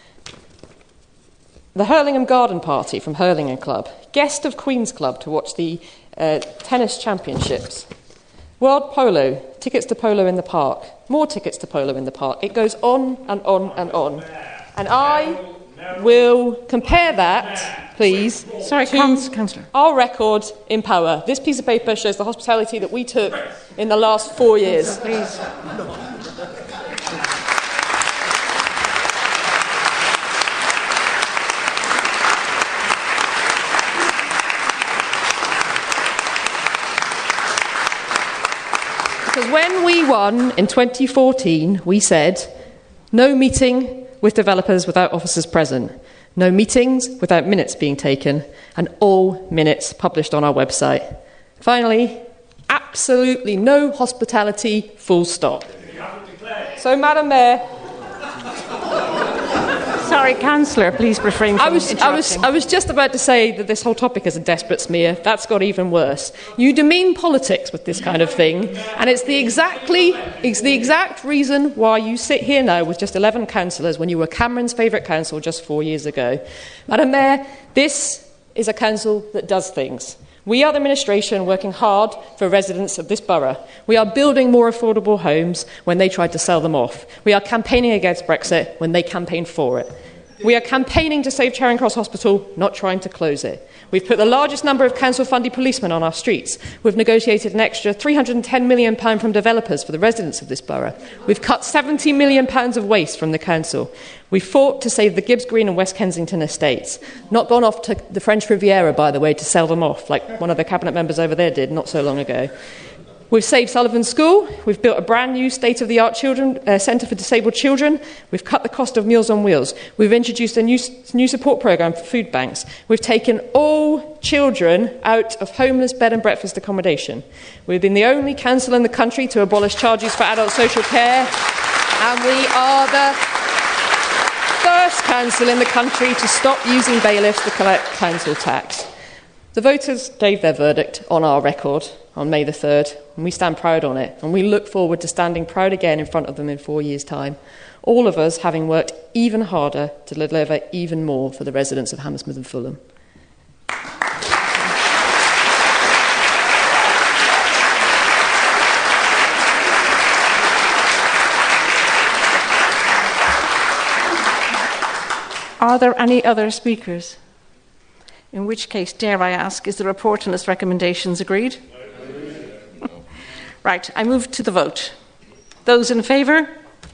The Hurlingham Garden Party from Hurlingham Club. Guest of Queen's Club to watch the tennis championships. World Polo. Tickets to polo in the park. More tickets to polo in the park. It goes on and on and on. And I will compare that, please, Councillor. Our record in power. This piece of paper shows the hospitality that we took in the last 4 years. Please. Because when we won in 2014, we said, no meeting with developers without officers present, no meetings without minutes being taken, and all minutes published on our website. Finally, absolutely no hospitality, full stop. So, Madam Mayor... Sorry, Councillor, please refrain from interrupting. I was just about to say that this whole topic is a desperate smear. That's got even worse. You demean politics with this kind of thing, and it's the exact reason why you sit here now with just 11 councillors when you were Cameron's favourite council just 4 years ago. Madam Mayor, this is a council that does things. We are the administration working hard for residents of this borough. We are building more affordable homes when they tried to sell them off. We are campaigning against Brexit when they campaigned for it. We are campaigning to save Charing Cross Hospital, not trying to close it. We've put the largest number of council-funded policemen on our streets. We've negotiated an extra £310 million from developers for the residents of this borough. We've cut £70 million of waste from the council. We've fought to save the Gibbs Green and West Kensington estates. Not gone off to the French Riviera, by the way, to sell them off, like one of the cabinet members over there did not so long ago. We've saved Sullivan School. We've built a brand new state-of-the-art centre for disabled children. We've cut the cost of Meals on Wheels. We've introduced a new support programme for food banks. We've taken all children out of homeless bed and breakfast accommodation. We've been the only council in the country to abolish charges for adult social care. And we are the first council in the country to stop using bailiffs to collect council tax. The voters gave their verdict on our record on May the 3rd, and we stand proud on it, and we look forward to standing proud again in front of them in 4 years' time, all of us having worked even harder to deliver even more for the residents of Hammersmith and Fulham. Are there any other speakers? In which case, dare I ask, is the report and its recommendations agreed? No. Right, I move to the vote. Those in favour?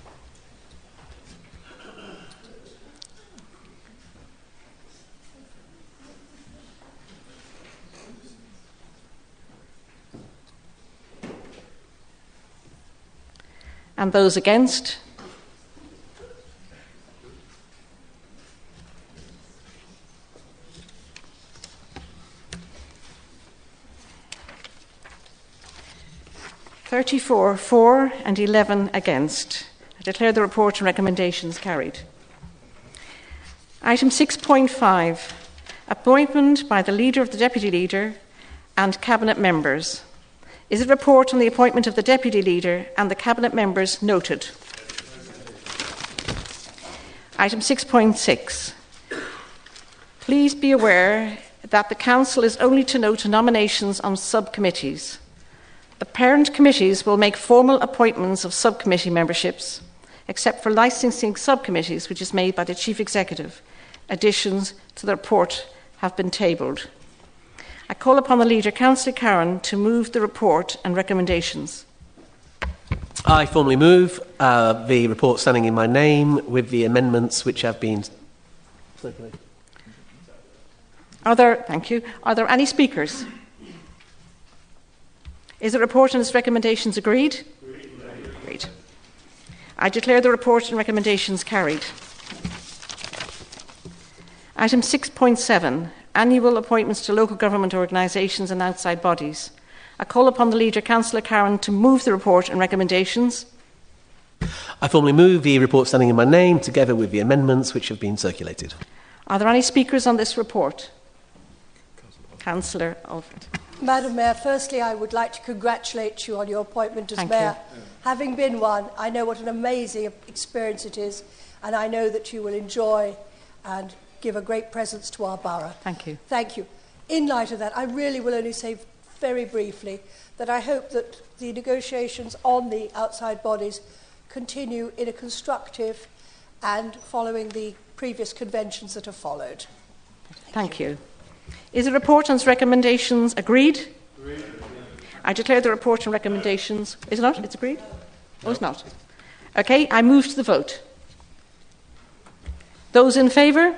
And those against? (34 for and 11 against). I declare the report and recommendations carried. Item 6.5. Appointment by the Leader of the Deputy Leader and Cabinet Members. Is the report on the appointment of the Deputy Leader and the Cabinet Members noted? Item 6.6. Please be aware that the Council is only to note nominations on subcommittees. The parent committees will make formal appointments of subcommittee memberships, except for licensing subcommittees, which is made by the Chief Executive. Additions to the report have been tabled. I call upon the Leader, Councillor Curran, to move the report and recommendations. I formally move the report standing in my name with the amendments which have been circulated. Thank you. Are there any speakers? Is the report and its recommendations agreed? Agreed. I declare the report and recommendations carried. Item 6.7. Annual appointments to local government organisations and outside bodies. I call upon the Leader, Councillor Curran, to move the report and recommendations. I formally move the report standing in my name, together with the amendments which have been circulated. Are there any speakers on this report? Councillor Alford. Madam Mayor, firstly, I would like to congratulate you on your appointment as Mayor. Having been one, I know what an amazing experience it is, and I know that you will enjoy and give a great presence to our borough. Thank you. Thank you. In light of that, I really will only say very briefly that I hope that the negotiations on the outside bodies continue in a constructive and following the previous conventions that have followed. Thank you. Is the report and its recommendations agreed? Agreed. I declare the report and recommendations... Is it not? It's agreed? Oh, it's not. Okay, I move to the vote. Those in favour?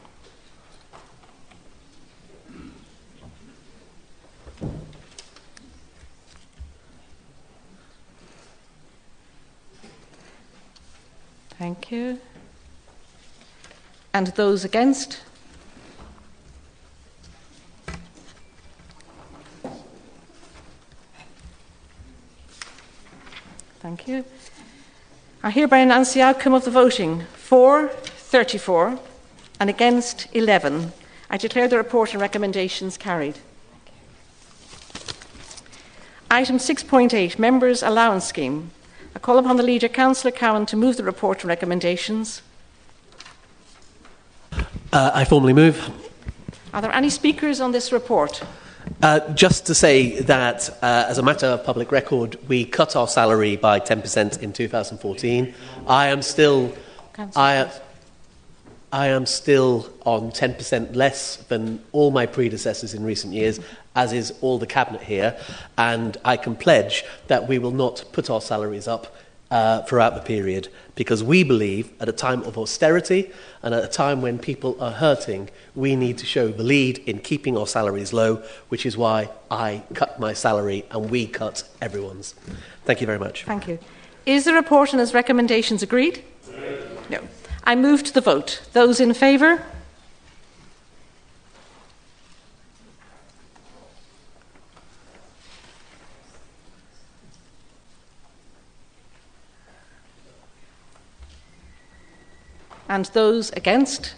Thank you. And those against? Thank you. I hereby announce the outcome of the voting. For, 34, and against, 11. I declare the report and recommendations carried. Item 6.8, Members' Allowance Scheme. I call upon the Leader, Councillor Cowan, to move the report and recommendations. I formally move. Are there any speakers on this report? Just to say that, as a matter of public record, we cut our salary by 10% in 2014. I am still on 10% less than all my predecessors in recent years, as is all the cabinet here, and I can pledge that we will not put our salaries up throughout the period, because we believe at a time of austerity and at a time when people are hurting, we need to show the lead in keeping our salaries low, which is why I cut my salary and we cut everyone's. Thank you very much. Thank you. Is the report and its recommendations agreed? No. I move to the vote. Those in favour? And those against?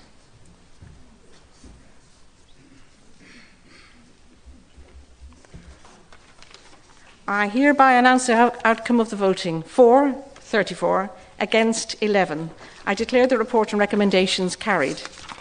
I hereby announce the outcome of the voting. For, 34, against, 11. I declare the report and recommendations carried.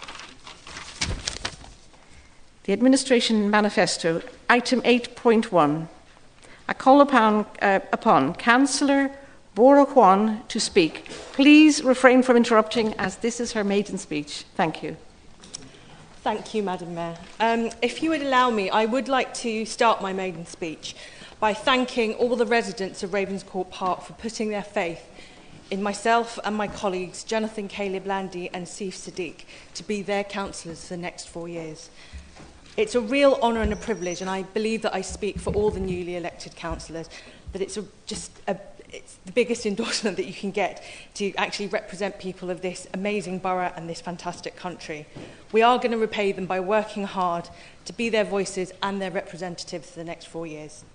The Administration Manifesto, item 8.1. I call upon Councillor Bora Juan to speak. Please refrain from interrupting, as this is her maiden speech. Thank you. Thank you, Madam Mayor. If you would allow me, I would like to start my maiden speech by thanking all the residents of Ravenscourt Park for putting their faith in myself and my colleagues, Jonathan Caleb Landy and Sif Sadiq, to be their councillors for the next 4 years. It's a real honour and a privilege, and I believe that I speak for all the newly elected councillors, that it's the biggest endorsement that you can get to actually represent people of this amazing borough and this fantastic country. We are going to repay them by working hard to be their voices and their representatives for the next 4 years.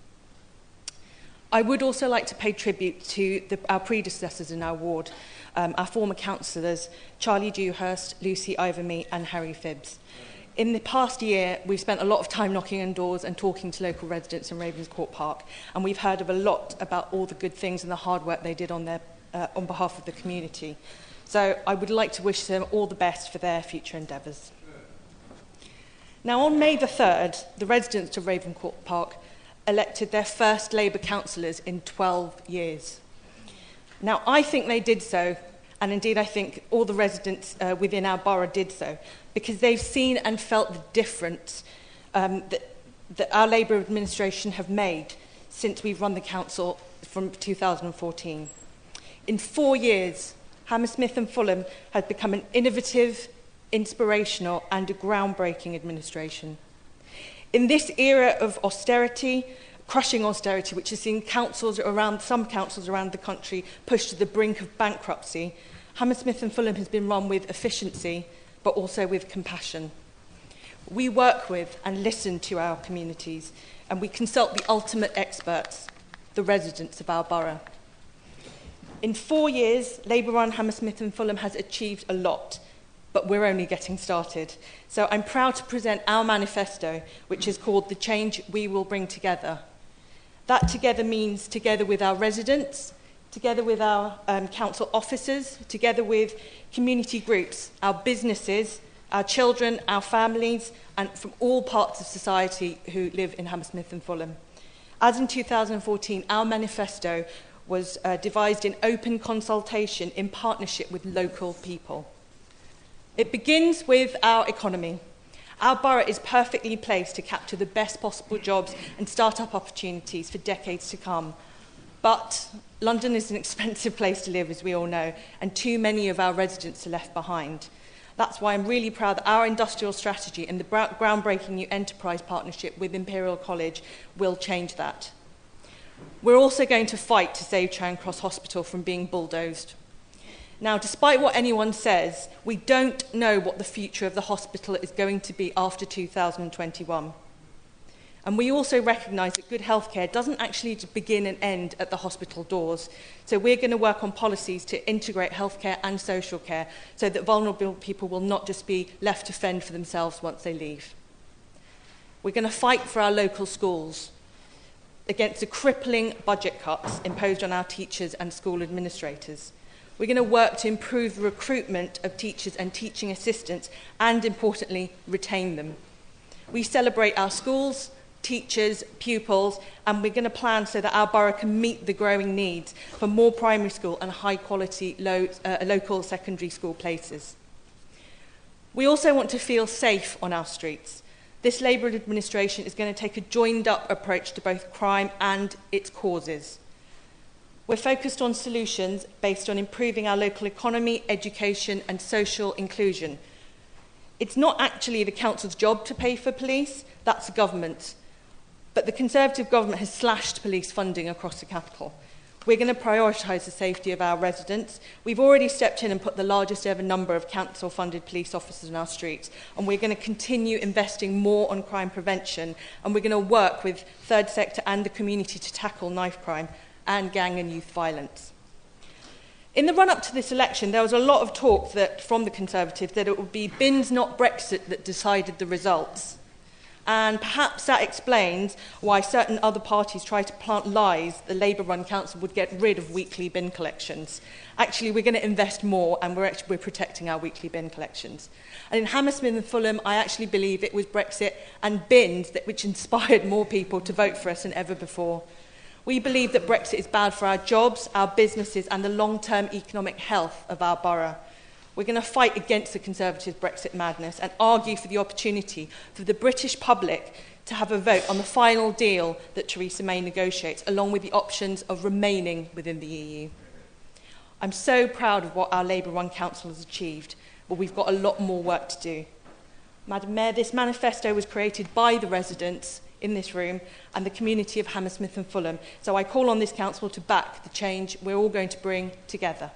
I would also like to pay tribute to our predecessors in our ward, our former councillors, Charlie Dewhurst, Lucy Iverme and Harry Phibbs. In the past year, we've spent a lot of time knocking on doors and talking to local residents in Ravenscourt Park, and we've heard of a lot about all the good things and the hard work they did on behalf of the community. So I would like to wish them all the best for their future endeavours. Now, on May the 3rd, the residents of Ravenscourt Park elected their first Labour councillors in 12 years. Now, I think they did so, and indeed I think all the residents within our borough did so, because they've seen and felt the difference that our Labour administration have made since we've run the council from 2014. In 4 years, Hammersmith and Fulham has become an innovative, inspirational and a groundbreaking administration. In this era of austerity, crushing austerity, which has seen some councils around the country pushed to the brink of bankruptcy, Hammersmith and Fulham has been run with efficiency, but also with compassion. We work with and listen to our communities, and we consult the ultimate experts, the residents of our borough. In 4 years, Labour-run Hammersmith and Fulham has achieved a lot, but we're only getting started. So I'm proud to present our manifesto, which is called The Change We Will Bring Together. That together means together with our residents, together with our council officers, together with community groups, our businesses, our children, our families, and from all parts of society who live in Hammersmith and Fulham. As in 2014, our manifesto was devised in open consultation in partnership with local people. It begins with our economy. Our borough is perfectly placed to capture the best possible jobs and start-up opportunities for decades to come. But London is an expensive place to live, as we all know, and too many of our residents are left behind. That's why I'm really proud that our industrial strategy and the groundbreaking new enterprise partnership with Imperial College will change that. We're also going to fight to save Charing Cross Hospital from being bulldozed. Now, despite what anyone says, we don't know what the future of the hospital is going to be after 2021. And we also recognise that good healthcare doesn't actually begin and end at the hospital doors. So we're going to work on policies to integrate healthcare and social care so that vulnerable people will not just be left to fend for themselves once they leave. We're going to fight for our local schools against the crippling budget cuts imposed on our teachers and school administrators. We're going to work to improve the recruitment of teachers and teaching assistants and, importantly, retain them. We celebrate our schools, teachers, pupils, and we're going to plan so that our borough can meet the growing needs for more primary school and high-quality local secondary school places. We also want to feel safe on our streets. This Labour administration is going to take a joined-up approach to both crime and its causes. We're focused on solutions based on improving our local economy, education and social inclusion. It's not actually the council's job to pay for police, that's the government. But the Conservative government has slashed police funding across the capital. We're going to prioritise the safety of our residents. We've already stepped in and put the largest ever number of council-funded police officers in our streets, and we're going to continue investing more on crime prevention, and we're going to work with third sector and the community to tackle knife crime and gang and youth violence. In the run-up to this election, there was a lot of talk from the Conservatives that it would be Bins, not Brexit, that decided the results. And perhaps that explains why certain other parties try to plant lies the Labour-run council would get rid of weekly bin collections. Actually, we're going to invest more, and we're protecting our weekly bin collections. And in Hammersmith and Fulham, I actually believe it was Brexit and bins which inspired more people to vote for us than ever before. We believe that Brexit is bad for our jobs, our businesses, and the long-term economic health of our borough. We're going to fight against the Conservative Brexit madness and argue for the opportunity for the British public to have a vote on the final deal that Theresa May negotiates, along with the options of remaining within the EU. I'm so proud of what our Labour-run council has achieved, but we've got a lot more work to do. Madam Mayor, this manifesto was created by the residents in this room and the community of Hammersmith and Fulham, so I call on this council to back the change we're all going to bring together.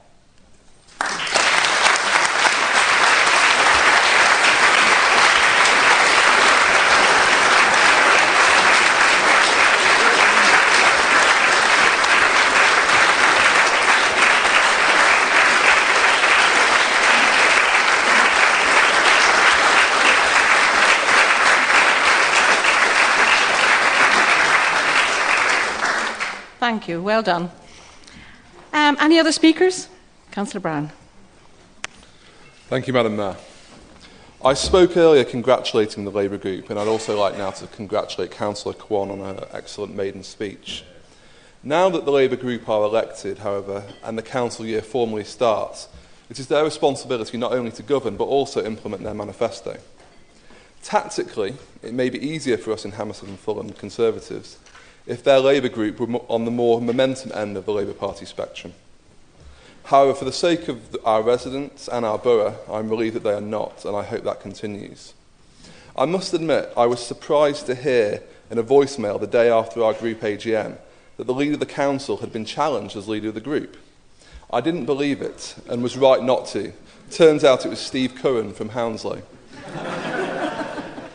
Thank you. Well done. Any other speakers? Councillor Brown. Thank you, Madam Mayor. I spoke earlier congratulating the Labour group, and I'd also like now to congratulate Councillor Kwon on her excellent maiden speech. Now that the Labour group are elected, however, and the council year formally starts, it is their responsibility not only to govern but also implement their manifesto. Tactically, it may be easier for us in Hammersmith and Fulham Conservatives if their Labour group were on the more momentum end of the Labour Party spectrum. However, for the sake of our residents and our borough, I'm relieved that they are not, and I hope that continues. I must admit, I was surprised to hear in a voicemail the day after our group AGM that the leader of the council had been challenged as leader of the group. I didn't believe it, and was right not to. Turns out it was Steve Curran from Hounslow.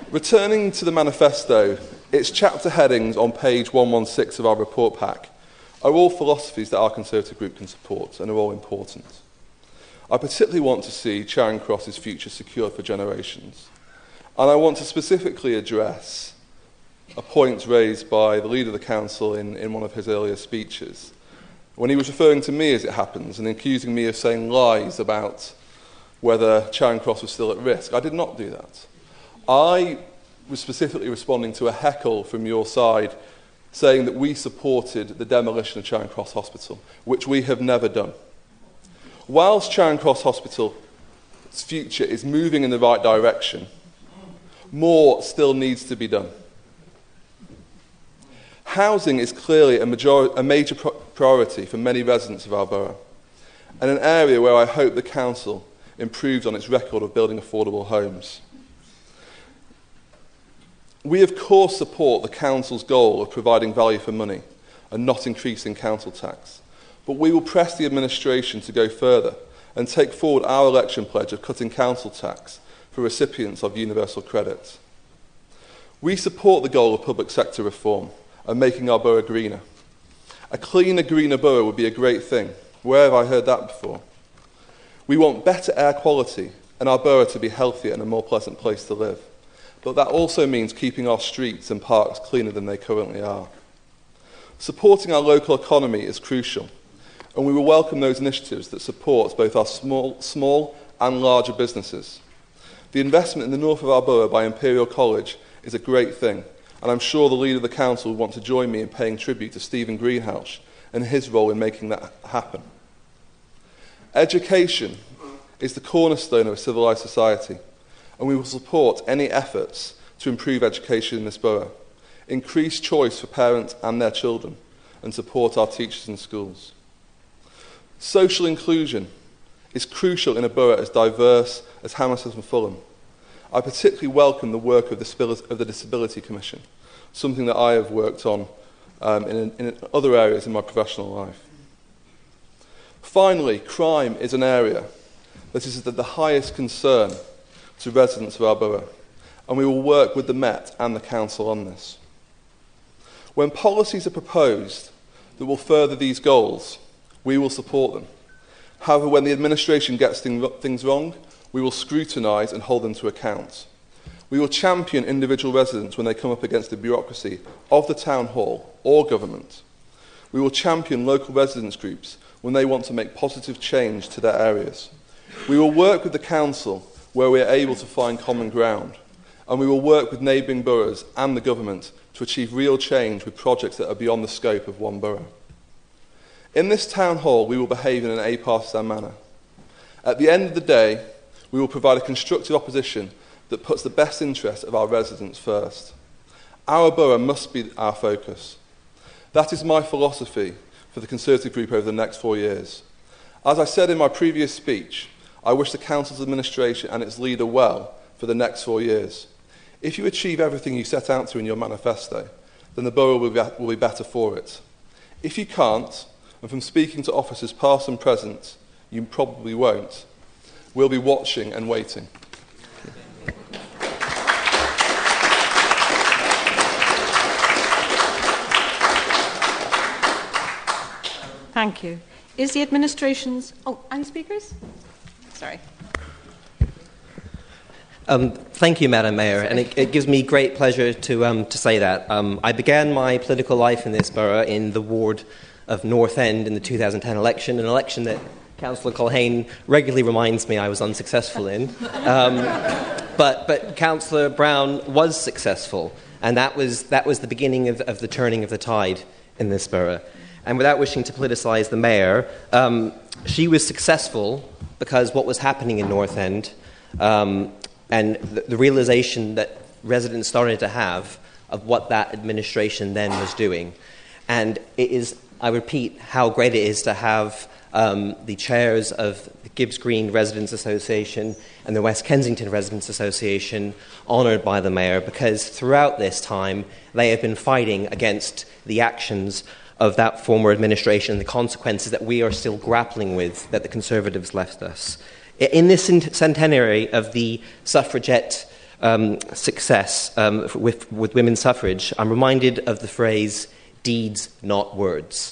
Returning to the manifesto, its chapter headings on page 116 of our report pack are all philosophies that our Conservative group can support and are all important. I particularly want to see Charing Cross's future secured for generations. And I want to specifically address a point raised by the leader of the council in one of his earlier speeches, when he was referring to me, as it happens, and accusing me of saying lies about whether Charing Cross was still at risk. I did not do that. I was specifically responding to a heckle from your side saying that we supported the demolition of Charing Cross Hospital, which we have never done. Whilst Charing Cross Hospital's future is moving in the right direction, more still needs to be done. Housing is clearly a major priority for many residents of our borough, and an area where I hope the council improves on its record of building affordable homes. We of course support the council's goal of providing value for money and not increasing council tax, but we will press the administration to go further and take forward our election pledge of cutting council tax for recipients of universal credit. We support the goal of public sector reform and making our borough greener. A cleaner, greener borough would be a great thing. Where have I heard that before? We want better air quality and our borough to be healthier and a more pleasant place to live. But that also means keeping our streets and parks cleaner than they currently are. Supporting our local economy is crucial, and we will welcome those initiatives that support both our small and larger businesses. The investment in the north of our borough by Imperial College is a great thing, and I'm sure the leader of the council will want to join me in paying tribute to Stephen Greenhouse and his role in making that happen. Education is the cornerstone of a civilised society, and we will support any efforts to improve education in this borough, increase choice for parents and their children, and support our teachers and schools. Social inclusion is crucial in a borough as diverse as Hammersmith and Fulham. I particularly welcome the work of the Disability Commission, something that I have worked on in other areas in my professional life. Finally, crime is an area that is of the highest concern to residents of our borough, and we will work with the Met and the Council on this. When policies are proposed that will further these goals, we will support them. However, when the administration gets things wrong, we will scrutinise and hold them to account. We will champion individual residents when they come up against the bureaucracy of the town hall or government. We will champion local residents groups when they want to make positive change to their areas. We will work with the council where we are able to find common ground, and we will work with neighbouring boroughs and the government to achieve real change with projects that are beyond the scope of one borough. In this town hall, we will behave in an apartisan manner. At the end of the day, we will provide a constructive opposition that puts the best interest of our residents first. Our borough must be our focus. That is my philosophy for the Conservative group over the next 4 years. As I said in my previous speech, I wish the council's administration and its leader well for the next 4 years. If you achieve everything you set out to in your manifesto, then the borough will be better for it. If you can't, and from speaking to officers past and present, you probably won't, we'll be watching and waiting. Thank you. Is the administration's... Oh, any speakers? Sorry. Thank you, Madam Mayor, and it gives me great pleasure to say that. I began my political life in this borough in the ward of North End in the 2010 election, an election that Councillor Culhane regularly reminds me I was unsuccessful in. But Councillor Brown was successful, and that was the beginning of the turning of the tide in this borough. And without wishing to politicise the mayor, she was successful because what was happening in North End and the realisation that residents started to have of what that administration then was doing. And it is, I repeat, how great it is to have the chairs of the Gibbs Green Residents Association and the West Kensington Residents Association honoured by the mayor, because throughout this time they have been fighting against the actions of that former administration and the consequences that we are still grappling with that the Conservatives left us. In this centenary of the suffragette success with women's suffrage, I'm reminded of the phrase, deeds, not words.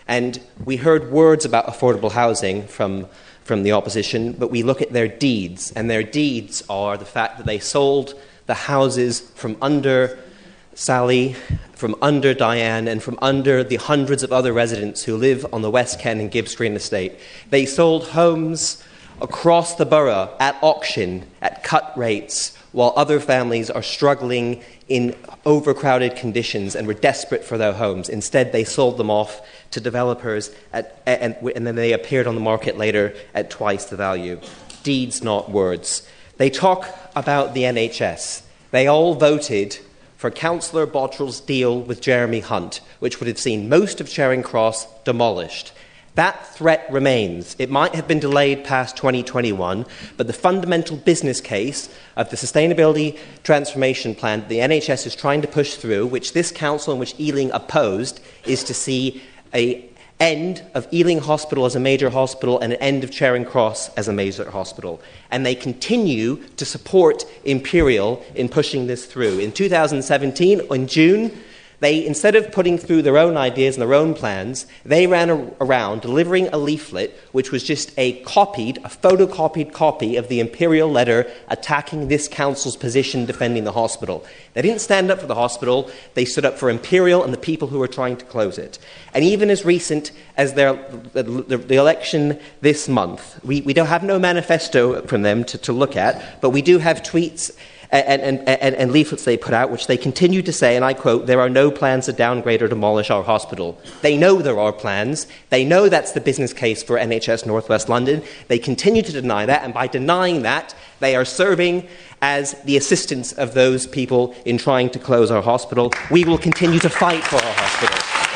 And we heard words about affordable housing from the opposition, but we look at their deeds, and their deeds are the fact that they sold the houses from under Sally, from under Diane, and from under the hundreds of other residents who live on the West Ken and Gibbs Green estate. They sold homes across the borough at auction, at cut rates, while other families are struggling in overcrowded conditions and were desperate for their homes. Instead, they sold them off to developers, and then they appeared on the market later at twice the value. Deeds, not words. They talk about the NHS. They all voted for Councillor Bottrell's deal with Jeremy Hunt, which would have seen most of Charing Cross demolished. That threat remains. It might have been delayed past 2021, but the fundamental business case of the Sustainability Transformation Plan that the NHS is trying to push through, which this council and which Ealing opposed, is to see an end of Ealing Hospital as a major hospital and an end of Charing Cross as a major hospital. And they continue to support Imperial in pushing this through. In 2017, in June, they, instead of putting through their own ideas and their own plans, they ran around delivering a leaflet which was just a photocopied copy of the Imperial letter attacking this council's position defending the hospital. They didn't stand up for the hospital, they stood up for Imperial and the people who were trying to close it. And even as recent as the election this month, we don't have no manifesto from them to look at, but we do have tweets and leaflets they put out, which they continue to say, and I quote, "There are no plans to downgrade or demolish our hospital." They know there are plans. They know that's the business case for NHS North West London. They continue to deny that, and by denying that, they are serving as the assistants of those people in trying to close our hospital. We will continue to fight for our hospital.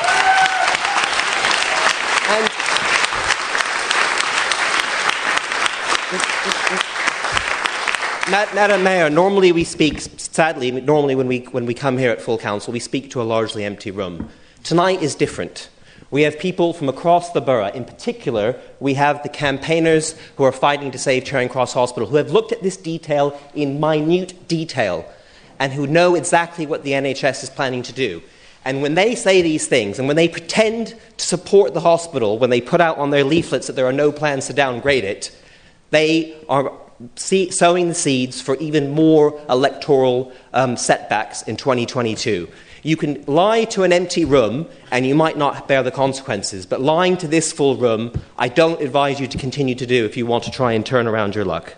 Madam Mayor, normally we speak, sadly, when we come here at full council, we speak to a largely empty room. Tonight is different. We have people from across the borough. In particular, we have the campaigners who are fighting to save Charing Cross Hospital, who have looked at this detail in minute detail and who know exactly what the NHS is planning to do. And when they say these things, and when they pretend to support the hospital, when they put out on their leaflets that there are no plans to downgrade it, they are sowing the seeds for even more electoral setbacks in 2022. You can lie to an empty room and you might not bear the consequences, but lying to this full room, I don't advise you to continue to do if you want to try and turn around your luck.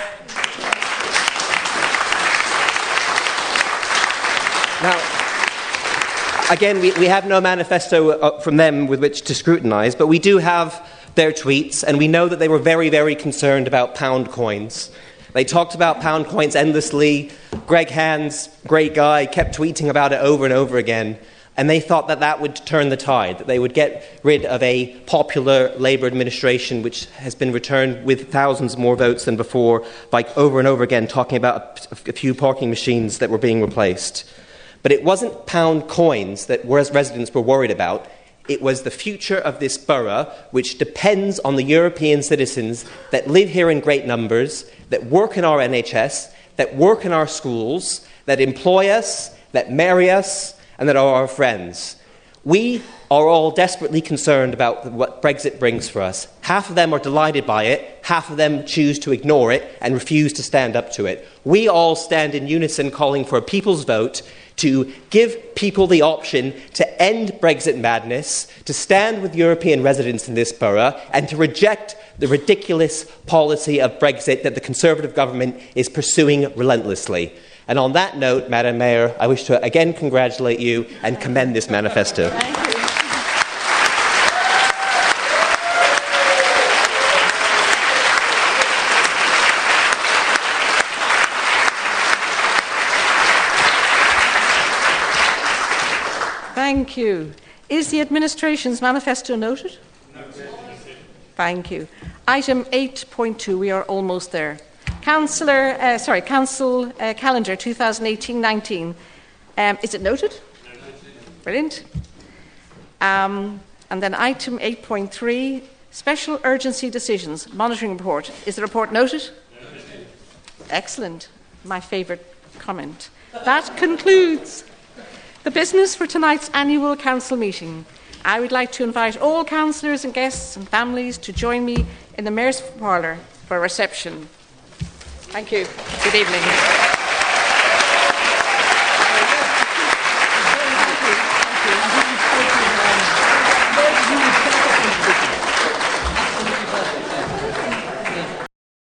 Now, again, we have no manifesto from them with which to scrutinise, but we do have their tweets, and we know that they were very, very concerned about pound coins. They talked about pound coins endlessly. Greg Hands, great guy, kept tweeting about it over and over again, and they thought that that would turn the tide, that they would get rid of a popular Labour administration which has been returned with thousands more votes than before, by over and over again talking about a few parking machines that were being replaced. But it wasn't pound coins that residents were worried about. It was the future of this borough, which depends on the European citizens that live here in great numbers, that work in our NHS, that work in our schools, that employ us, that marry us, and that are our friends. We are all desperately concerned about what Brexit brings for us. Half of them are delighted by it, half of them choose to ignore it and refuse to stand up to it. We all stand in unison calling for a people's vote to give people the option to end Brexit madness, to stand with European residents in this borough, and to reject the ridiculous policy of Brexit that the Conservative government is pursuing relentlessly. And on that note, Madam Mayor, I wish to again congratulate you and commend this manifesto. Thank you. Is the administration's manifesto noted? Noted. Thank you. Item 8.2, we are almost there. Council calendar 2018-19. Is it noted? Brilliant. And then item 8.3, special urgency decisions, monitoring report. Is the report noted? Excellent. My favourite comment. That concludes the business for tonight's annual council meeting. I would like to invite all councillors and guests and families to join me in the Mayor's Parlour for a reception. Thank you. Good evening.